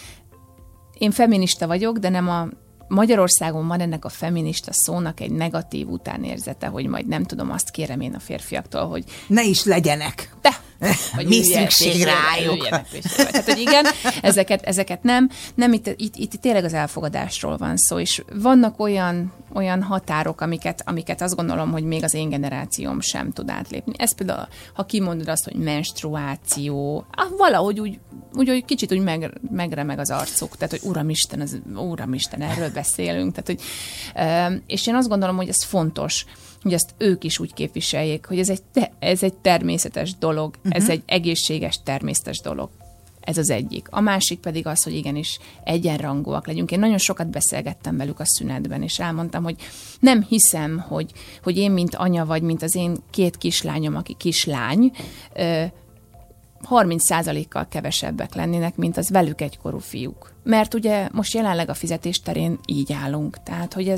Én feminista vagyok, de nem Magyarországon van ennek a feminista szónak egy negatív utánérzete, hogy majd nem tudom, azt kérem én a férfiaktól, hogy ne is legyenek. Mi szükség rájuk? Tehát, hogy igen, ezeket nem. Itt tényleg az elfogadásról van szó, és vannak olyan határok, amiket azt gondolom, hogy még az én generációm sem tud átlépni. Ez például, ha kimondod azt, hogy menstruáció, valahogy úgy kicsit úgy megremeg az arcuk, tehát, hogy Uramisten, erről beszélünk. Tehát, hogy, és én azt gondolom, hogy ez fontos, hogy ezt ők is úgy képviseljék, hogy ez egy természetes dolog, ez egy egészséges, természetes dolog. Ez az egyik. A másik pedig az, hogy igenis egyenrangúak legyünk. Én nagyon sokat beszélgettem velük a szünetben, és elmondtam, hogy nem hiszem, hogy én, mint anya, vagy mint az én 2 kislányom, aki kislány, 30%-kal kevesebbek lennének, mint az velük egykorú fiúk. Mert ugye most jelenleg a fizetés terén így állunk. Tehát, hogy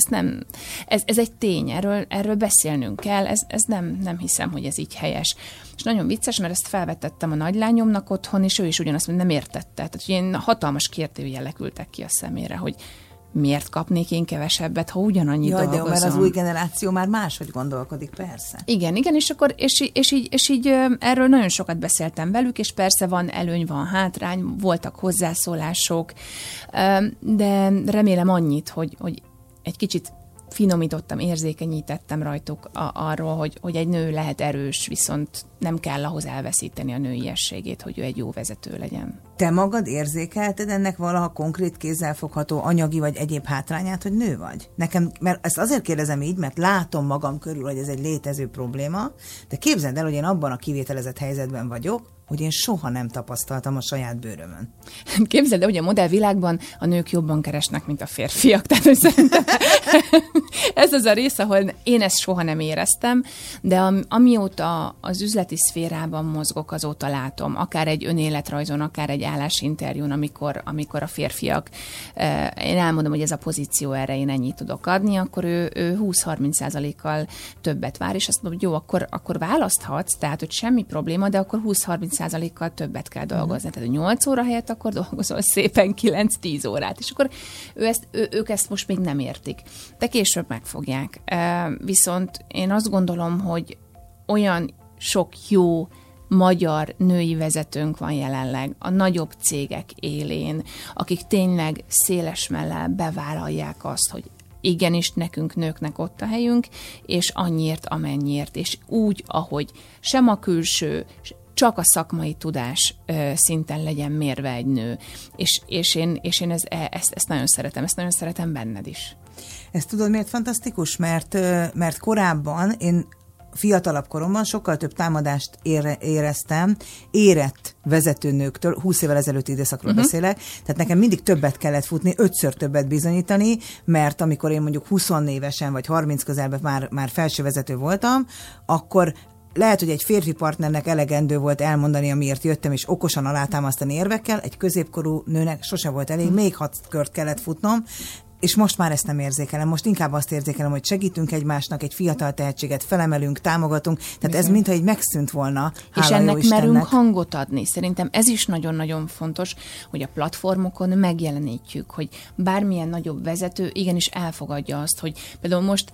ez egy tény, erről beszélnünk kell, ez nem hiszem, hogy ez így helyes. És nagyon vicces, mert ezt felvetettem a nagylányomnak otthon, és ő is ugyanazt nem értette. Tehát, hogy én hatalmas kérdőjelek ültek ki a szemére, hogy miért kapnék én kevesebbet, ha ugyanannyi dolgozom. Jaj, de mert az új generáció már máshogy gondolkodik, persze. Igen, és akkor, és így erről nagyon sokat beszéltem velük, és persze van előny, van hátrány, voltak hozzászólások, de remélem annyit, hogy egy kicsit finomítottam, érzékenyítettem rajtuk arról, hogy egy nő lehet erős, viszont nem kell ahhoz elveszíteni a nőiességét, hogy ő egy jó vezető legyen. Te magad érzékelted ennek valaha konkrét kézzelfogható anyagi vagy egyéb hátrányát, hogy nő vagy? Nekem, mert ezt azért kérdezem így, mert látom magam körül, hogy ez egy létező probléma, de képzeld el, hogy én abban a kivételezett helyzetben vagyok, hogy én soha nem tapasztaltam a saját bőrömön. Képzeld el, hogy a modellvilágban a nők jobban keresnek, mint a férfiak. Tehát, hogy szerintem ez az a rész, ahol én ezt soha nem éreztem, de amióta az üzleti szférában mozgok, azóta látom, akár egy önéletrajzon, akár egy állásinterjún, amikor a férfiak, én elmondom, hogy ez a pozíció, erre én ennyit tudok adni, akkor ő 20-30%-kal többet vár, és azt mondom, hogy jó, akkor választhatsz, tehát, hogy semmi probléma, de akkor 20-30%-kal többet kell dolgozni. Tehát 8 óra helyett akkor dolgozol szépen 9-10 órát. És akkor ők ezt most még nem értik. De később megfogják. Viszont én azt gondolom, hogy olyan sok jó magyar női vezetőnk van jelenleg a nagyobb cégek élén, akik tényleg széles mellel bevállalják azt, hogy igenis nekünk nőknek ott a helyünk, és annyiért, amennyiért, és úgy, ahogy sem a külső, csak a szakmai tudás szinten legyen mérve egy nő. És én ezt nagyon szeretem benned is. Ezt tudod, miért fantasztikus? Mert korábban én fiatalabb koromban sokkal több támadást éreztem érett vezetőnőktől, 20 évvel ezelőtti időszakról beszélek, tehát nekem mindig többet kellett futni, 5-ször többet bizonyítani, mert amikor én mondjuk 20 évesen vagy 30 közelben már felső vezető voltam, akkor lehet, hogy egy férfi partnernek elegendő volt elmondani, amiért jöttem, és okosan alátámasztani érvekkel, egy középkorú nőnek sose volt elég, még 6 kört kellett futnom, és most már ezt nem érzékelem. Most inkább azt érzékelem, hogy segítünk egymásnak, egy fiatal tehetséget felemelünk, támogatunk. Tehát ez mintha így megszűnt volna. És ennek merünk hangot adni. Szerintem ez is nagyon-nagyon fontos, hogy a platformokon megjelenítjük, hogy bármilyen nagyobb vezető igenis elfogadja azt, hogy például most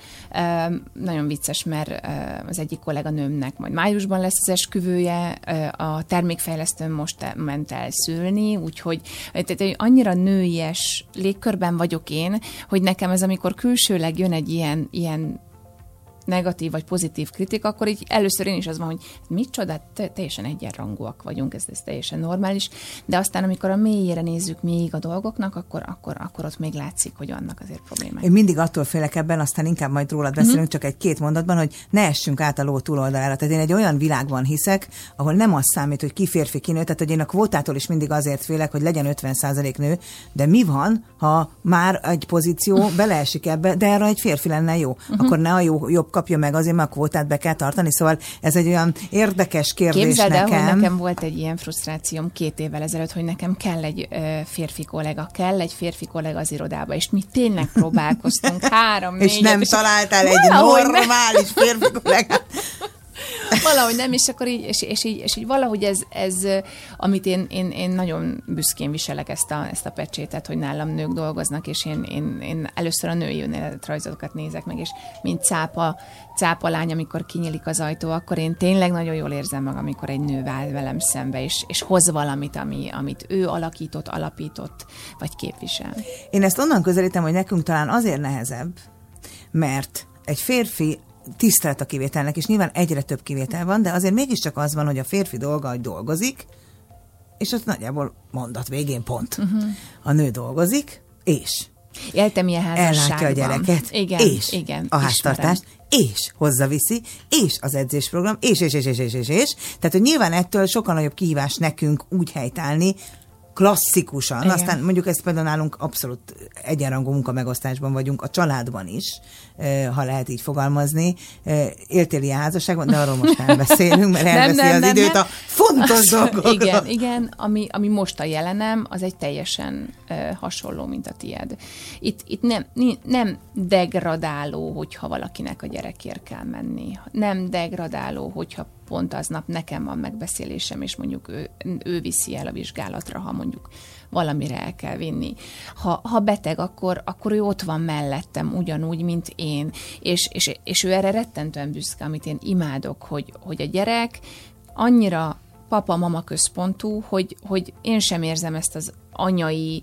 nagyon vicces, mert az egyik kolléganőmnek majd májusban lesz az esküvője, a termékfejlesztőn most ment el szülni, úgyhogy annyira nőies légkörben vagyok én, hogy nekem ez, amikor külsőleg jön egy ilyen negatív vagy pozitív kritika, akkor így először én is az van, hogy micsoda, teljesen egyenrangúak vagyunk, ez teljesen normális, de aztán, amikor a mélyére nézzük még a dolgoknak, akkor ott még látszik, hogy vannak azért problémák. Én mindig attól félek ebben, aztán inkább majd rólad beszélünk, csak egy-két mondatban, hogy ne essünk át a ló túloldalára. Tehát én egy olyan világban hiszek, ahol nem az számít, hogy ki férfi, ki nő, tehát hogy én a kvótától is mindig azért félek, hogy legyen 50% nő, de mi van, ha már egy pozíció beleesik ebbe, de erre egy férfi lenne jó. Akkor ne a jobb kapja meg, azért, mert a kvótát be kell tartani. Szóval ez egy olyan érdekes kérdés. Képzeld el, nekem. hogy nekem volt egy ilyen frusztrációm 2 évvel ezelőtt, hogy nekem kell egy férfi kollega az irodába, és mi tényleg próbálkoztunk 3-4 és nem találtál egy normális férfi kollégát. Valahogy nem, és akkor így, és így valahogy ez amit én nagyon büszkén viselek ezt a pecsétet, hogy nálam nők dolgoznak, és én először a női önéletrajzokat nézek meg, és mint cápa lány, amikor kinyílik az ajtó, akkor én tényleg nagyon jól érzem magam, amikor egy nő áll velem szembe, és hoz valamit, amit ő alapított, vagy képvisel. Én ezt onnan közelítem, hogy nekünk talán azért nehezebb, mert egy férfi tisztelet a kivételnek, és nyilván egyre több kivétel van, de azért mégiscsak az van, hogy a férfi dolga, hogy dolgozik, és az nagyjából mondat végén pont. A nő dolgozik, és éltem ilyen házasságban. Ellátja a gyereket, igen, és igen, a háztartást, és hozzaviszi, és az edzésprogram, és. Tehát, hogy nyilván ettől sokkal nagyobb kihívás nekünk úgy helytállni, klasszikusan, igen. Aztán mondjuk ezt például nálunk abszolút egyenrangú munkamegosztásban vagyunk, a családban is, ha lehet így fogalmazni. Éltél ilyen házasságban, de arról most nem beszélünk, mert elveszi az időt a fontos fontos dolgok. Igen, ami most a jelenem, az egy teljesen hasonló, mint a tiéd. Itt nem degradáló, hogyha valakinek a gyerekért kell menni. Nem degradáló, hogyha pont aznap nekem van megbeszélésem, és mondjuk ő viszi el a vizsgálatra, ha mondjuk valamire el kell vinni. Ha beteg, akkor ő ott van mellettem, ugyanúgy, mint én. És ő erre rettentően büszke, amit én imádok, hogy a gyerek annyira papa-mama központú, hogy én sem érzem ezt az anyai,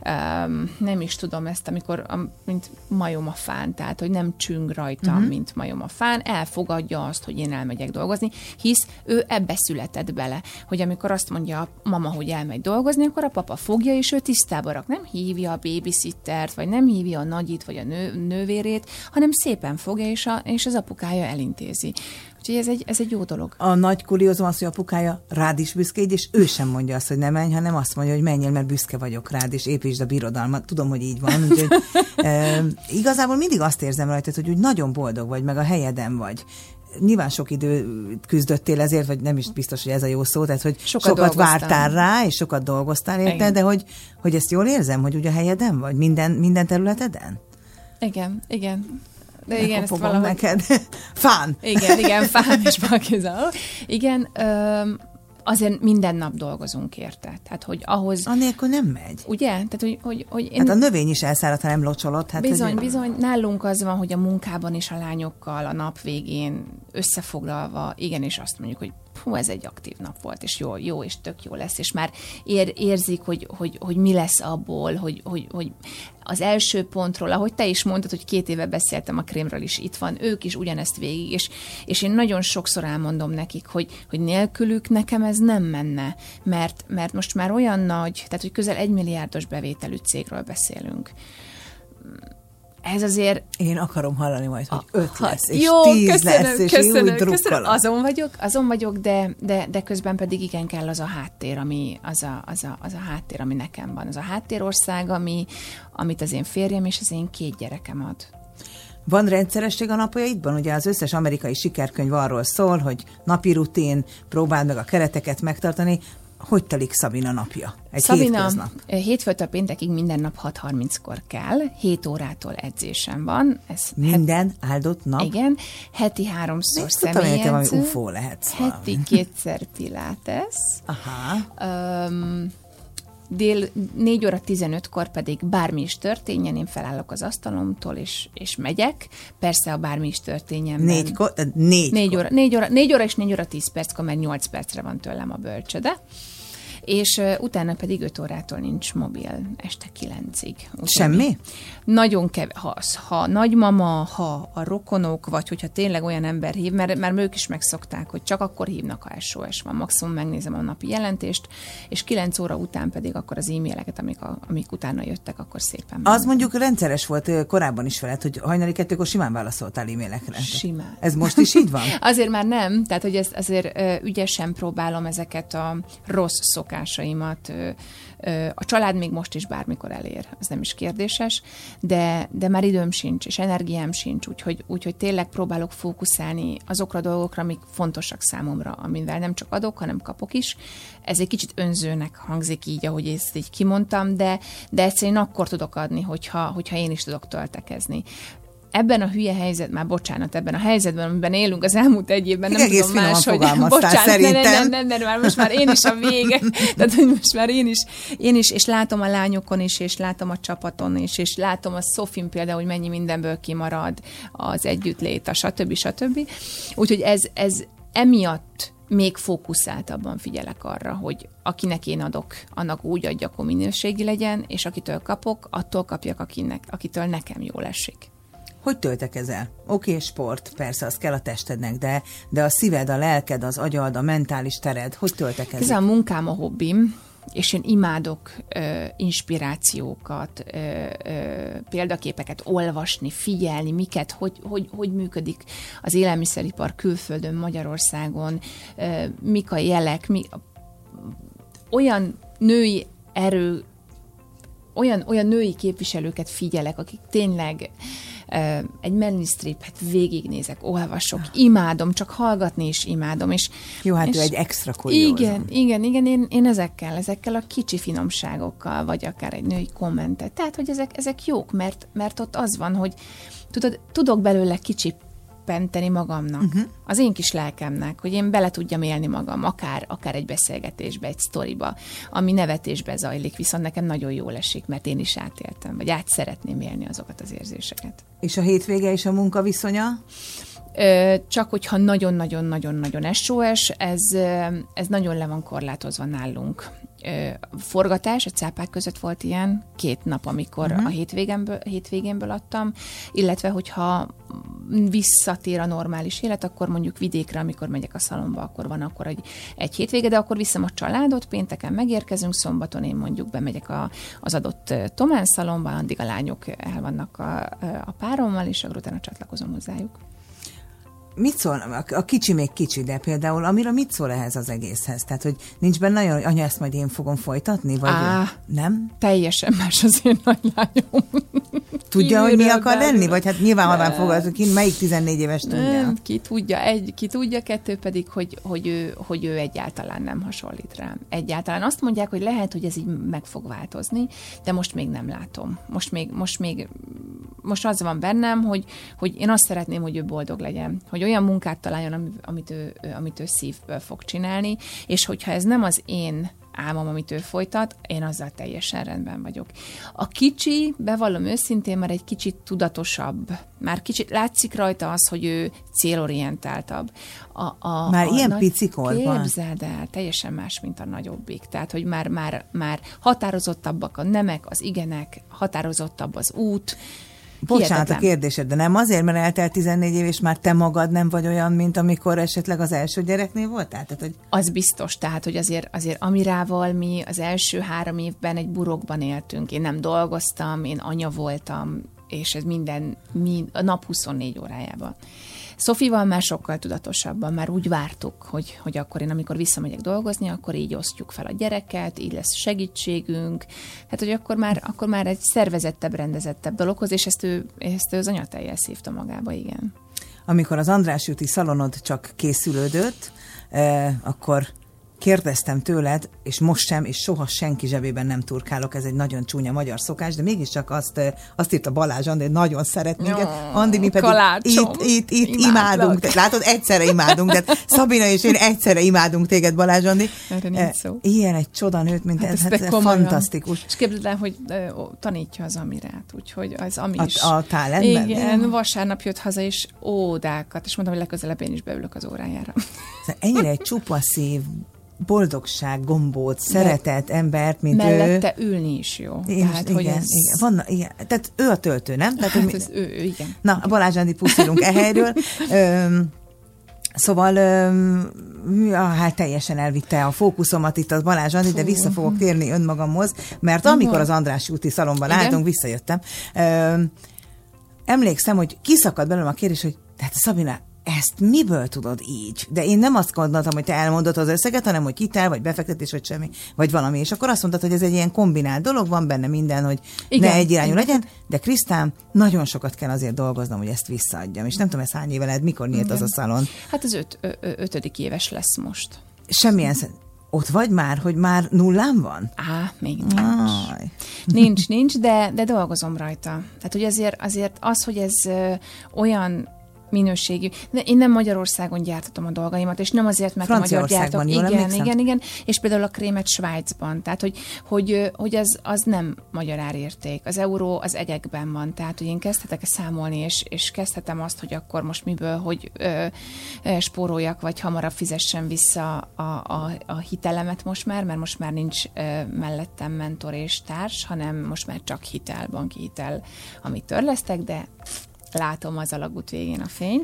nem is tudom ezt, amikor mint majom a fán, tehát, hogy nem csüng rajtam, mint majom a fán, elfogadja azt, hogy én elmegyek dolgozni, hisz ő ebbe született bele, hogy amikor azt mondja a mama, hogy elmegy dolgozni, akkor a papa fogja, és ő tisztába rak. Nem hívja a babysittert, vagy nem hívja a nagyit, vagy a nővérét, hanem szépen fogja, és az apukája elintézi. Úgyhogy ez egy jó dolog. A nagy kuriózum az, hogy apukája rád is büszke, és ő sem mondja azt, hogy ne menj, hanem azt mondja, hogy menjél, mert büszke vagyok rád, és építsd a birodalmat. Tudom, hogy így van. Úgyhogy, igazából mindig azt érzem rajtad, hogy úgy nagyon boldog vagy, meg a helyeden vagy. Nyilván sok időt küzdöttél ezért, vagy nem is biztos, hogy ez a jó szó, tehát hogy sokat vártál rá, és sokat dolgoztál érte, de hogy ezt jól érzem, hogy úgy a helyeden vagy, minden területeden? Igen. De igen, ezt valahogy... neked. Fán. Igen, fán és balkézzel. Igen, azért minden nap dolgozunk érte. Tehát, hogy ahhoz... Anélkül nem megy. Ugye? Tehát, hogy én... Hát a növény is elszárad, ha nem locsolod. Hát bizony. Nálunk az van, hogy a munkában is a lányokkal a nap végén összefoglalva, igenis azt mondjuk, hogy ez egy aktív nap volt, és jó, és tök jó lesz, és már érzik, hogy mi lesz abból, hogy az első pontról, ahogy te is mondtad, hogy 2 éve beszéltem a krémről is, itt van, ők is ugyanezt végig, és én nagyon sokszor elmondom nekik, hogy nélkülük nekem ez nem menne, mert most már olyan nagy, tehát hogy közel 1 milliárdos bevételű cégről beszélünk. Ez azért... Én akarom hallani majd, hogy 5 lesz, és jó, 10 lesz, és én úgy drukkolom. Azon vagyok, de közben pedig igen kell az a háttér, ami háttér, ami nekem van. Az a háttérország, amit az én férjem és az én 2 gyerekem ad. Van rendszeresség a napjaidban? Ugye az összes amerikai sikerkönyv arról szól, hogy napi rutin, próbáld meg a kereteket megtartani. Hogy telik Szabina napja? Szabina, hétfőtől péntekig minden nap 6:30-kor kell, 7 órától edzésem van. Minden áldott nap? Igen, heti 3-szor személyedző. Valami UFO lehetsz heti 2-szer pilates. Aha. 4 óra 15-kor pedig bármi is történjen, én felállok az asztalomtól, és megyek. Persze, a bármi is történjen. 4 óra és 4 óra 10 perckor, mert 8 percre van tőlem a bölcsöde. És utána pedig 5 órától nincs mobil, este 9-ig. Semmi? Nagyon kevés. Ha nagymama, ha a rokonok, vagy hogyha tényleg olyan ember hív, mert ők is megszokták, hogy csak akkor hívnak, ha SOS van. Maximum megnézem a napi jelentést, és 9 óra után pedig akkor az e-maileket, amik utána jöttek, akkor szépen. Az mondjuk rendszeres volt korábban is veled, hogy hajnali 2-kor simán válaszoltál e-mailekre. Simán. Ez most is így van? Azért már nem, tehát hogy ezt azért ügyesen próbálom ezeket a rossz szokásaimat. A család még most is bármikor elér, ez nem is kérdéses, de már időm sincs, és energiám sincs, úgyhogy tényleg próbálok fókuszálni azokra a dolgokra, amik fontosak számomra, amivel nem csak adok, hanem kapok is. Ez egy kicsit önzőnek hangzik így, ahogy ezt így kimondtam, de egyszerűen akkor tudok adni, hogyha én is tudok töltekezni. Ebben a hülye helyzetben, már bocsánat, ebben a helyzetben, amiben élünk az elmúlt 1 évben, nem tudom más, hogy bocsánat, nem, már most már én is a vége. Tehát, hogy most már én is, és látom a lányokon is, és látom a csapaton is, és látom a Szofin például, hogy mennyi mindenből kimarad az együttlét, a stb. Úgyhogy ez emiatt még fókuszáltabban figyelek arra, hogy akinek én adok, annak úgy adjak, hogy minőségi legyen, és akitől kapok, attól kapjak, akitől nekem jól esik. Hogy töltekezel? Oké, sport, persze, az kell a testednek, de a szíved, a lelked, az agyad, a mentális tered, hogy töltekezik? Ez a munkám, a hobbim, és én imádok inspirációkat, példaképeket olvasni, figyelni, miket, hogy működik az élelmiszeripar külföldön, Magyarországon, mik a jelek, olyan női erő, olyan női képviselőket figyelek, akik tényleg egy Meryl Streepet végignézek, olvasok, imádom, csak hallgatni is imádom. Jó, hát ő egy extra kuriózum. Igen, én ezekkel a kicsi finomságokkal, vagy akár egy női kommentet. Tehát, hogy ezek jók, mert ott az van, hogy tudok belőle kicsipenteni magamnak, az én kis lelkemnek, hogy én bele tudjam élni magam, akár egy beszélgetésbe, egy sztoriba, ami nevetésbe zajlik, viszont nekem nagyon jól esik, mert én is átéltem, vagy át szeretném élni azokat az érzéseket. És a hétvége és a munka viszonya? Csak hogyha nagyon-nagyon-nagyon-nagyon SOS, ez nagyon le van korlátozva nálunk. Forgatás, a cápák között volt ilyen 2 nap, amikor a hétvégénből adtam, illetve hogyha visszatér a normális élet, akkor mondjuk vidékre, amikor megyek a szalomba, akkor van akkor egy hétvége, de akkor viszem a családot, pénteken megérkezünk, szombaton én mondjuk bemegyek az adott Tomán szalomba, addig a lányok el vannak a párommal, és akkor utána csatlakozom hozzájuk. Mit szól, a kicsi még kicsi, de például Amira mit szól ehhez az egészhez? Tehát, hogy nincs benne nagyon, hogy anya, ezt majd én fogom folytatni? Vagy nem? Teljesen más az én nagylányom. Tudja, hogy mi akar lenni? Vagy hát nyilvánvalóan fogalmazunk ki, melyik 14 éves tudja? Ki tudja, 2 pedig, hogy ő egyáltalán nem hasonlít rám. Egyáltalán azt mondják, hogy lehet, hogy ez így meg fog változni, de most még nem látom. Most az van bennem, hogy én azt szeretném, hogy ő boldog legyen, hogy olyan munkát találjon, amit ő szívből fog csinálni, és hogyha ez nem az én álmom, amit ő folytat, én azzal teljesen rendben vagyok. A kicsi, bevallom őszintén, már egy kicsit tudatosabb. Már kicsit látszik rajta az, hogy ő célorientáltabb. Már ilyen picikorban? Képzeld el, teljesen más, mint a nagyobbik. Tehát, hogy már határozottabbak a nemek, az igenek, határozottabb az út. Bocsánat a kérdésed, de nem azért, mert eltelt 14 év, és már te magad nem vagy olyan, mint amikor esetleg az első gyereknél voltál? Tehát, hogy... Az biztos, tehát, hogy azért Amirával mi az első 3 évben egy burokban éltünk. Én nem dolgoztam, én anya voltam, és ez a nap 24 órájában. Szofival már sokkal tudatosabban, már úgy vártuk, hogy akkor én, amikor visszamegyek dolgozni, akkor így osztjuk fel a gyereket, így lesz segítségünk, tehát hogy akkor már egy szervezettebb, rendezettebb dologhoz, és ezt ő az anyatejjel szívta magába, igen. Amikor az András úti szalonod csak készülődött, akkor kérdeztem tőled, és most sem, és soha senki zsebében nem turkálok, ez egy nagyon csúnya magyar szokás, de mégiscsak azt írta Balázs Andi, hogy nagyon szeret minket. Andi, mi pedig itt imádunk. Látod, egyszerre imádunk, de Szabina és én egyszerre imádunk téged, Balázs Andi. Erre nincs szó. Ilyen egy csodanőt, mint ez fantasztikus. És képzeld el, hogy tanítja az Amirát, úgyhogy az Ami is. A talentben? Igen, vasárnap jött haza, és ódákat, és mondtam, hogy legközelebb én is beülök az órájára. Ennyire egy csupa szív, boldogság, gombóc, szeretett embert, mint mellette ülni is jó. Tehát, igen. Igen. Tehát ő a töltő, nem? Tehát, ő, igen. Na, Balázs Andi, puszilunk e helyről. Szóval hát teljesen elvitte a fókuszomat itt az Balázs Andi, de vissza fogok térni önmagamhoz, mert amikor az András úti szalomban álltunk, visszajöttem. Emlékszem, hogy kiszakadt belőlem a kérdés, hogy tehát Szabina, ezt miből tudod így? De én nem azt gondoltam, hogy te elmondod az összeget, hanem hogy hitel, vagy befektetés, vagy semmi, vagy valami. És akkor azt mondtad, hogy ez egy ilyen kombinált dolog, van benne minden, hogy ne egyirányú legyen, de Krisztán, nagyon sokat kell azért dolgoznom, hogy ezt visszaadjam. És nem tudom, ez hány éve lehet, mikor nyílt az a szalon? Hát az 5. éves lesz most. Semmilyen ott vagy már, hogy már nullán van? Még nincs. Nincs, de dolgozom rajta. Tehát, hogy azért az, hogy ez olyan minőségű. De én nem Magyarországon gyártatom a dolgaimat, és nem azért, mert a magyar gyártok. Igen. És például a krémet Svájcban. Tehát, hogy az nem magyar árérték. Az euró az egekben van. Tehát, hogy én kezdhetek számolni, és kezdhetem azt, hogy akkor most miből, hogy spóroljak, vagy hamarabb fizessem vissza a hitelemet most már, mert most már nincs mellettem mentor és társ, hanem most már csak hitel, banki hitel, amit törlesztek, de látom az alagút végén a fényt.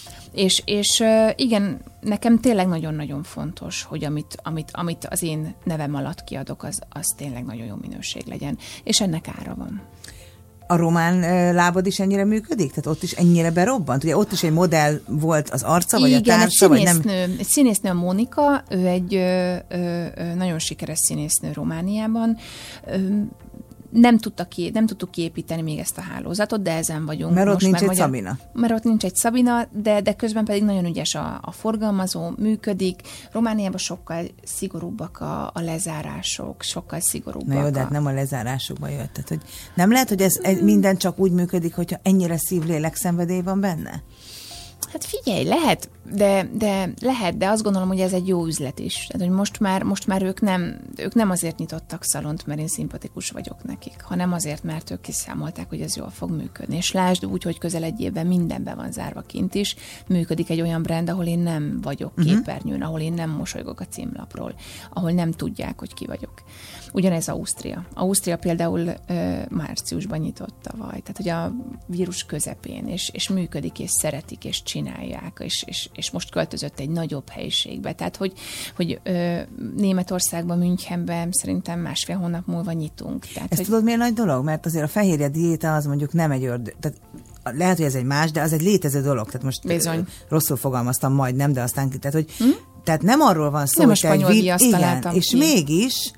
És igen, nekem tényleg nagyon-nagyon fontos, hogy amit az én nevem alatt kiadok, az tényleg nagyon jó minőség legyen. És ennek ára van. A román lábad is ennyire működik? Tehát ott is ennyire berobbant? Ugye ott is egy modell volt az arca, igen, vagy a társa? Vagy nem? Egy színésznő, Mónika, ő egy nagyon sikeres színésznő Romániában. nem tudtuk kiépíteni még ezt a hálózatot, de ezen vagyunk. Mert ott nincs egy Szabina. Mert ott nincs egy Szabina, de közben pedig nagyon ügyes a forgalmazó, működik. Romániában sokkal szigorúbbak a lezárások, sokkal szigorúbbak. Na jó, de hát nem a lezárásokban jött. Tehát, hogy nem lehet, hogy ez minden csak úgy működik, hogyha ennyire szívlélek szenvedély van benne? Hát figyelj, lehet, de azt gondolom, hogy ez egy jó üzlet is. Tehát, hogy most már ők nem azért nyitottak szalont, mert én szimpatikus vagyok nekik, hanem azért, mert ők kiszámolták, hogy ez jól fog működni. És lásd úgy, hogy közel egy évben mindenben van zárva kint is, működik egy olyan brand, ahol én nem vagyok képernyőn, ahol én nem mosolygok a címlapról, ahol nem tudják, hogy ki vagyok. Ugyanez Ausztria. Ausztria például márciusban nyitott tavaly, tehát hogy a vírus közepén, és működik, és szeretik, és csinálják, és most költözött egy nagyobb helyiségbe. Tehát, hogy Németországban, Münchenben szerintem 1,5 hónap múlva nyitunk. Tehát, ezt tudod, miért nagy dolog? Mert azért a fehérje diéta az mondjuk nem egy tehát lehet, hogy ez egy más, de az egy létező dolog. Tehát most bizony. Rosszul fogalmaztam majdnem, de aztán, tehát, hogy tehát nem arról van szó, nem hogy te igen, és ki. Mégis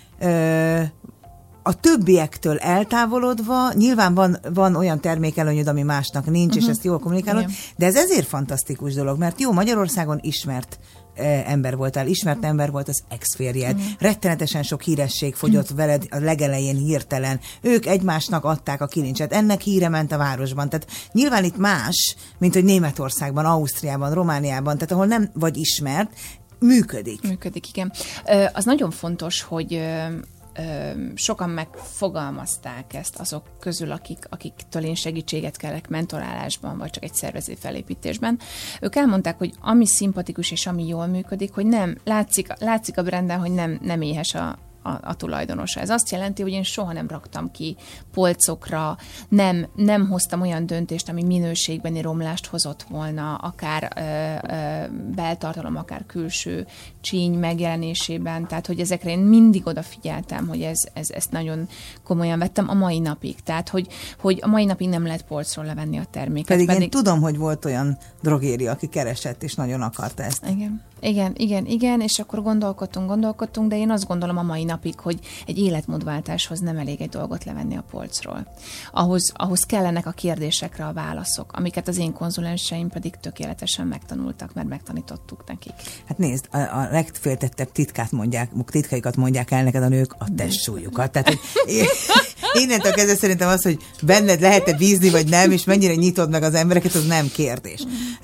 a többiektől eltávolodva, nyilván van olyan termékelőnyöd, ami másnak nincs, és ezt jól kommunikálod, de ez ezért fantasztikus dolog, mert jó, Magyarországon ismert ember voltál, ismert ember volt az ex-férjed. Rettenetesen sok híresség fogyott veled a legelején hirtelen. Ők egymásnak adták a kilincset. Ennek híre ment a városban. Tehát nyilván itt más, mint hogy Németországban, Ausztriában, Romániában, tehát ahol nem vagy ismert, működik. Működik, igen. Az nagyon fontos, hogy sokan megfogalmazták ezt azok közül, akiktől én segítséget kellek mentorálásban, vagy csak egy szervező felépítésben. Ők elmondták, hogy ami szimpatikus és ami jól működik, hogy nem látszik a branden, hogy nem éhes a tulajdonosa. Ez azt jelenti, hogy én soha nem raktam ki polcokra, nem hoztam olyan döntést, ami minőségbeni romlást hozott volna, akár beltartalom, akár külső csíny megjelenésében. Tehát, hogy ezekre én mindig odafigyeltem, hogy ezt nagyon komolyan vettem a mai napig. Tehát, hogy a mai napig nem lehet polcról levenni a terméket. Pedig én tudom, hogy volt olyan drogéria, aki keresett, és nagyon akarta ezt. Igen, és akkor gondolkodtunk, de én azt gondolom a mai napig, hogy egy életmódváltáshoz nem elég egy dolgot levenni a polcról. Ahhoz kellenek a kérdésekre a válaszok, amiket az én konzulenseim pedig tökéletesen megtanultak, mert megtanítottuk nekik. Hát nézd, a legféltettebb titkaikat mondják el neked a nők, a testsúlyukat. Tehát, hogy innentől kezdve szerintem az, hogy benned lehet-e bízni, vagy nem, és mennyire nyitod meg az embereket, az nem kérdés.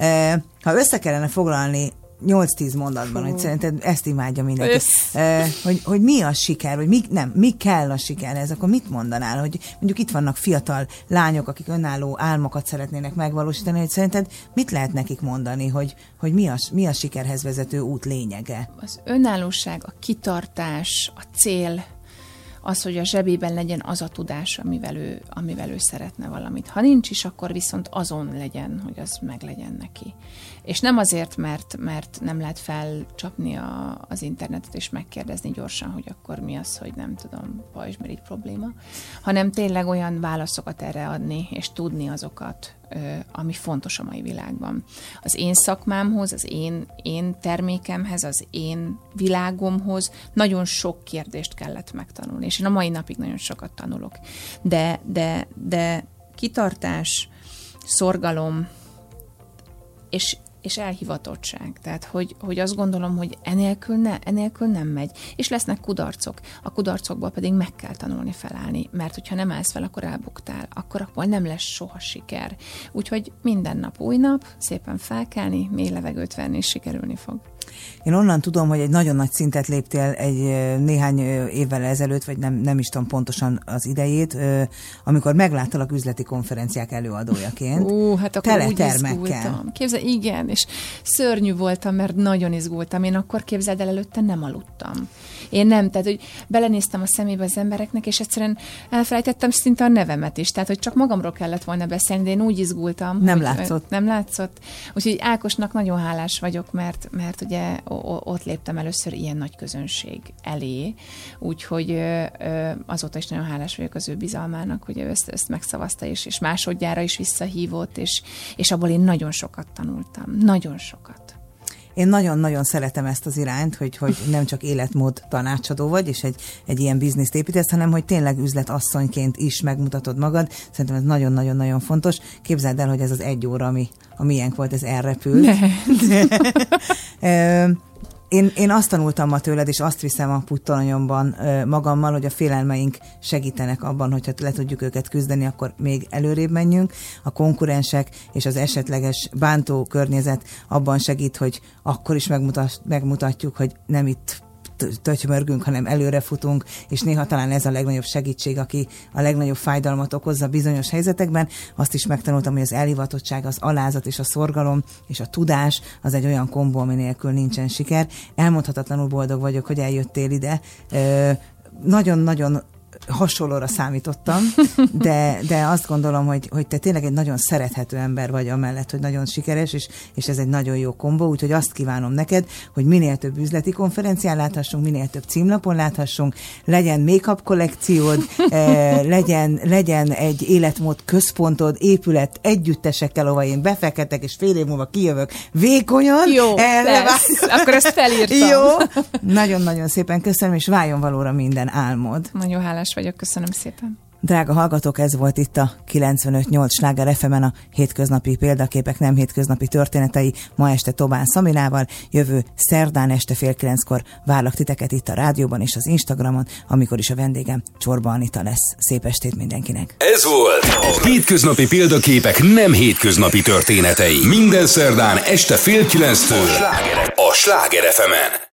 Ha össze kellene foglalni 8-10 mondatban, hogy szerinted ezt imádja mindenki. Hogy mi a siker, vagy mi kell a sikerhez, akkor mit mondanál, hogy mondjuk itt vannak fiatal lányok, akik önálló álmokat szeretnének megvalósítani, hogy szerinted mit lehet nekik mondani, hogy mi a sikerhez vezető út lényege? Az önállóság, a kitartás, a cél, az, hogy a zsebében legyen az a tudás, amivel ő szeretne valamit. Ha nincs is, akkor viszont azon legyen, hogy az meglegyen neki. És nem azért, mert nem lehet felcsapni az internetet és megkérdezni gyorsan, hogy akkor mi az, hogy nem tudom, pajzsmirigy probléma, hanem tényleg olyan válaszokat erre adni, és tudni azokat, ami fontos a mai világban. Az én szakmámhoz, az én termékemhez, az én világomhoz nagyon sok kérdést kellett megtanulni, és én a mai napig nagyon sokat tanulok. De kitartás, szorgalom, és elhivatottság. Tehát, hogy azt gondolom, hogy enélkül nem megy. És lesznek kudarcok. A kudarcokból pedig meg kell tanulni felállni, mert hogyha nem állsz fel, akkor elbuktál. Akkor nem lesz soha siker. Úgyhogy minden nap új nap, szépen felkelni, mély levegőt venni, és sikerülni fog. Én onnan tudom, hogy egy nagyon nagy szintet léptél egy néhány évvel ezelőtt, vagy nem is tudom pontosan az idejét, amikor megláttalak üzleti konferenciák előadójaként. Hát akkor úgy izgultam. Képzeld, igen, és szörnyű voltam, mert nagyon izgultam. Én akkor képzeld el, előtte nem aludtam. Én nem, tehát hogy belenéztem a szemébe az embereknek, és egyszerűen elfelejtettem szinte a nevemet is. Tehát, hogy csak magamról kellett volna beszélni, de én úgy izgultam. Nem látszott. Úgyhogy Ákosnak nagyon hálás vagyok, mert ugye ott léptem először ilyen nagy közönség elé, úgyhogy azóta is nagyon hálás vagyok az ő bizalmának, hogy ezt megszavazta, és másodjára is visszahívott, és abból én nagyon sokat tanultam. Nagyon sokat. Én nagyon-nagyon szeretem ezt az irányt, hogy nem csak életmód tanácsadó vagy, és egy ilyen bizniszt építesz, hanem hogy tényleg üzletasszonyként is megmutatod magad. Szerintem ez nagyon-nagyon-nagyon fontos. Képzeld el, hogy ez az 1 óra, ami a miénk volt, ez elrepült. Én azt tanultam ma tőled, és azt viszem a puttalonyomban magammal, hogy a félelmeink segítenek abban, hogyha le tudjuk őket küzdeni, akkor még előrébb menjünk. A konkurensek és az esetleges bántó környezet abban segít, hogy akkor is megmutatjuk, hogy nem itt tötymörgünk, hanem előre futunk, és néha talán ez a legnagyobb segítség, aki a legnagyobb fájdalmat okozza bizonyos helyzetekben. Azt is megtanultam, hogy az elhivatottság, az alázat és a szorgalom és a tudás az egy olyan kombó, ami nélkül nincsen siker. Elmondhatatlanul boldog vagyok, hogy eljöttél ide. Nagyon-nagyon hasonlóra számítottam, de azt gondolom, hogy te tényleg egy nagyon szerethető ember vagy amellett, hogy nagyon sikeres, és ez egy nagyon jó kombó, úgyhogy azt kívánom neked, hogy minél több üzleti konferencián láthassunk, minél több címlapon láthassunk, legyen make-up kollekciód, legyen egy életmód központod, épület együttesekkel, ahol én befektetek, és fél év múlva kijövök vékonyan. Jó, lesz. Akkor ezt felírtam. Jó. Nagyon-nagyon szépen köszönöm, és váljon valóra minden álmod. Nagyon hálás vagyok, köszönöm szépen. Drága hallgatók, ez volt itt a 95.8 Sláger FM-en a hétköznapi példaképek, nem hétköznapi történetei, ma este Tobán Szaminával, jövő szerdán este 8:30-kor várlak titeket itt a rádióban és az Instagramon, amikor is a vendégem Csorba Anita lesz. Szép estét mindenkinek! Ez volt a hétköznapi példaképek, nem hétköznapi történetei. Minden szerdán este 8:30-től a Sláger FM-en.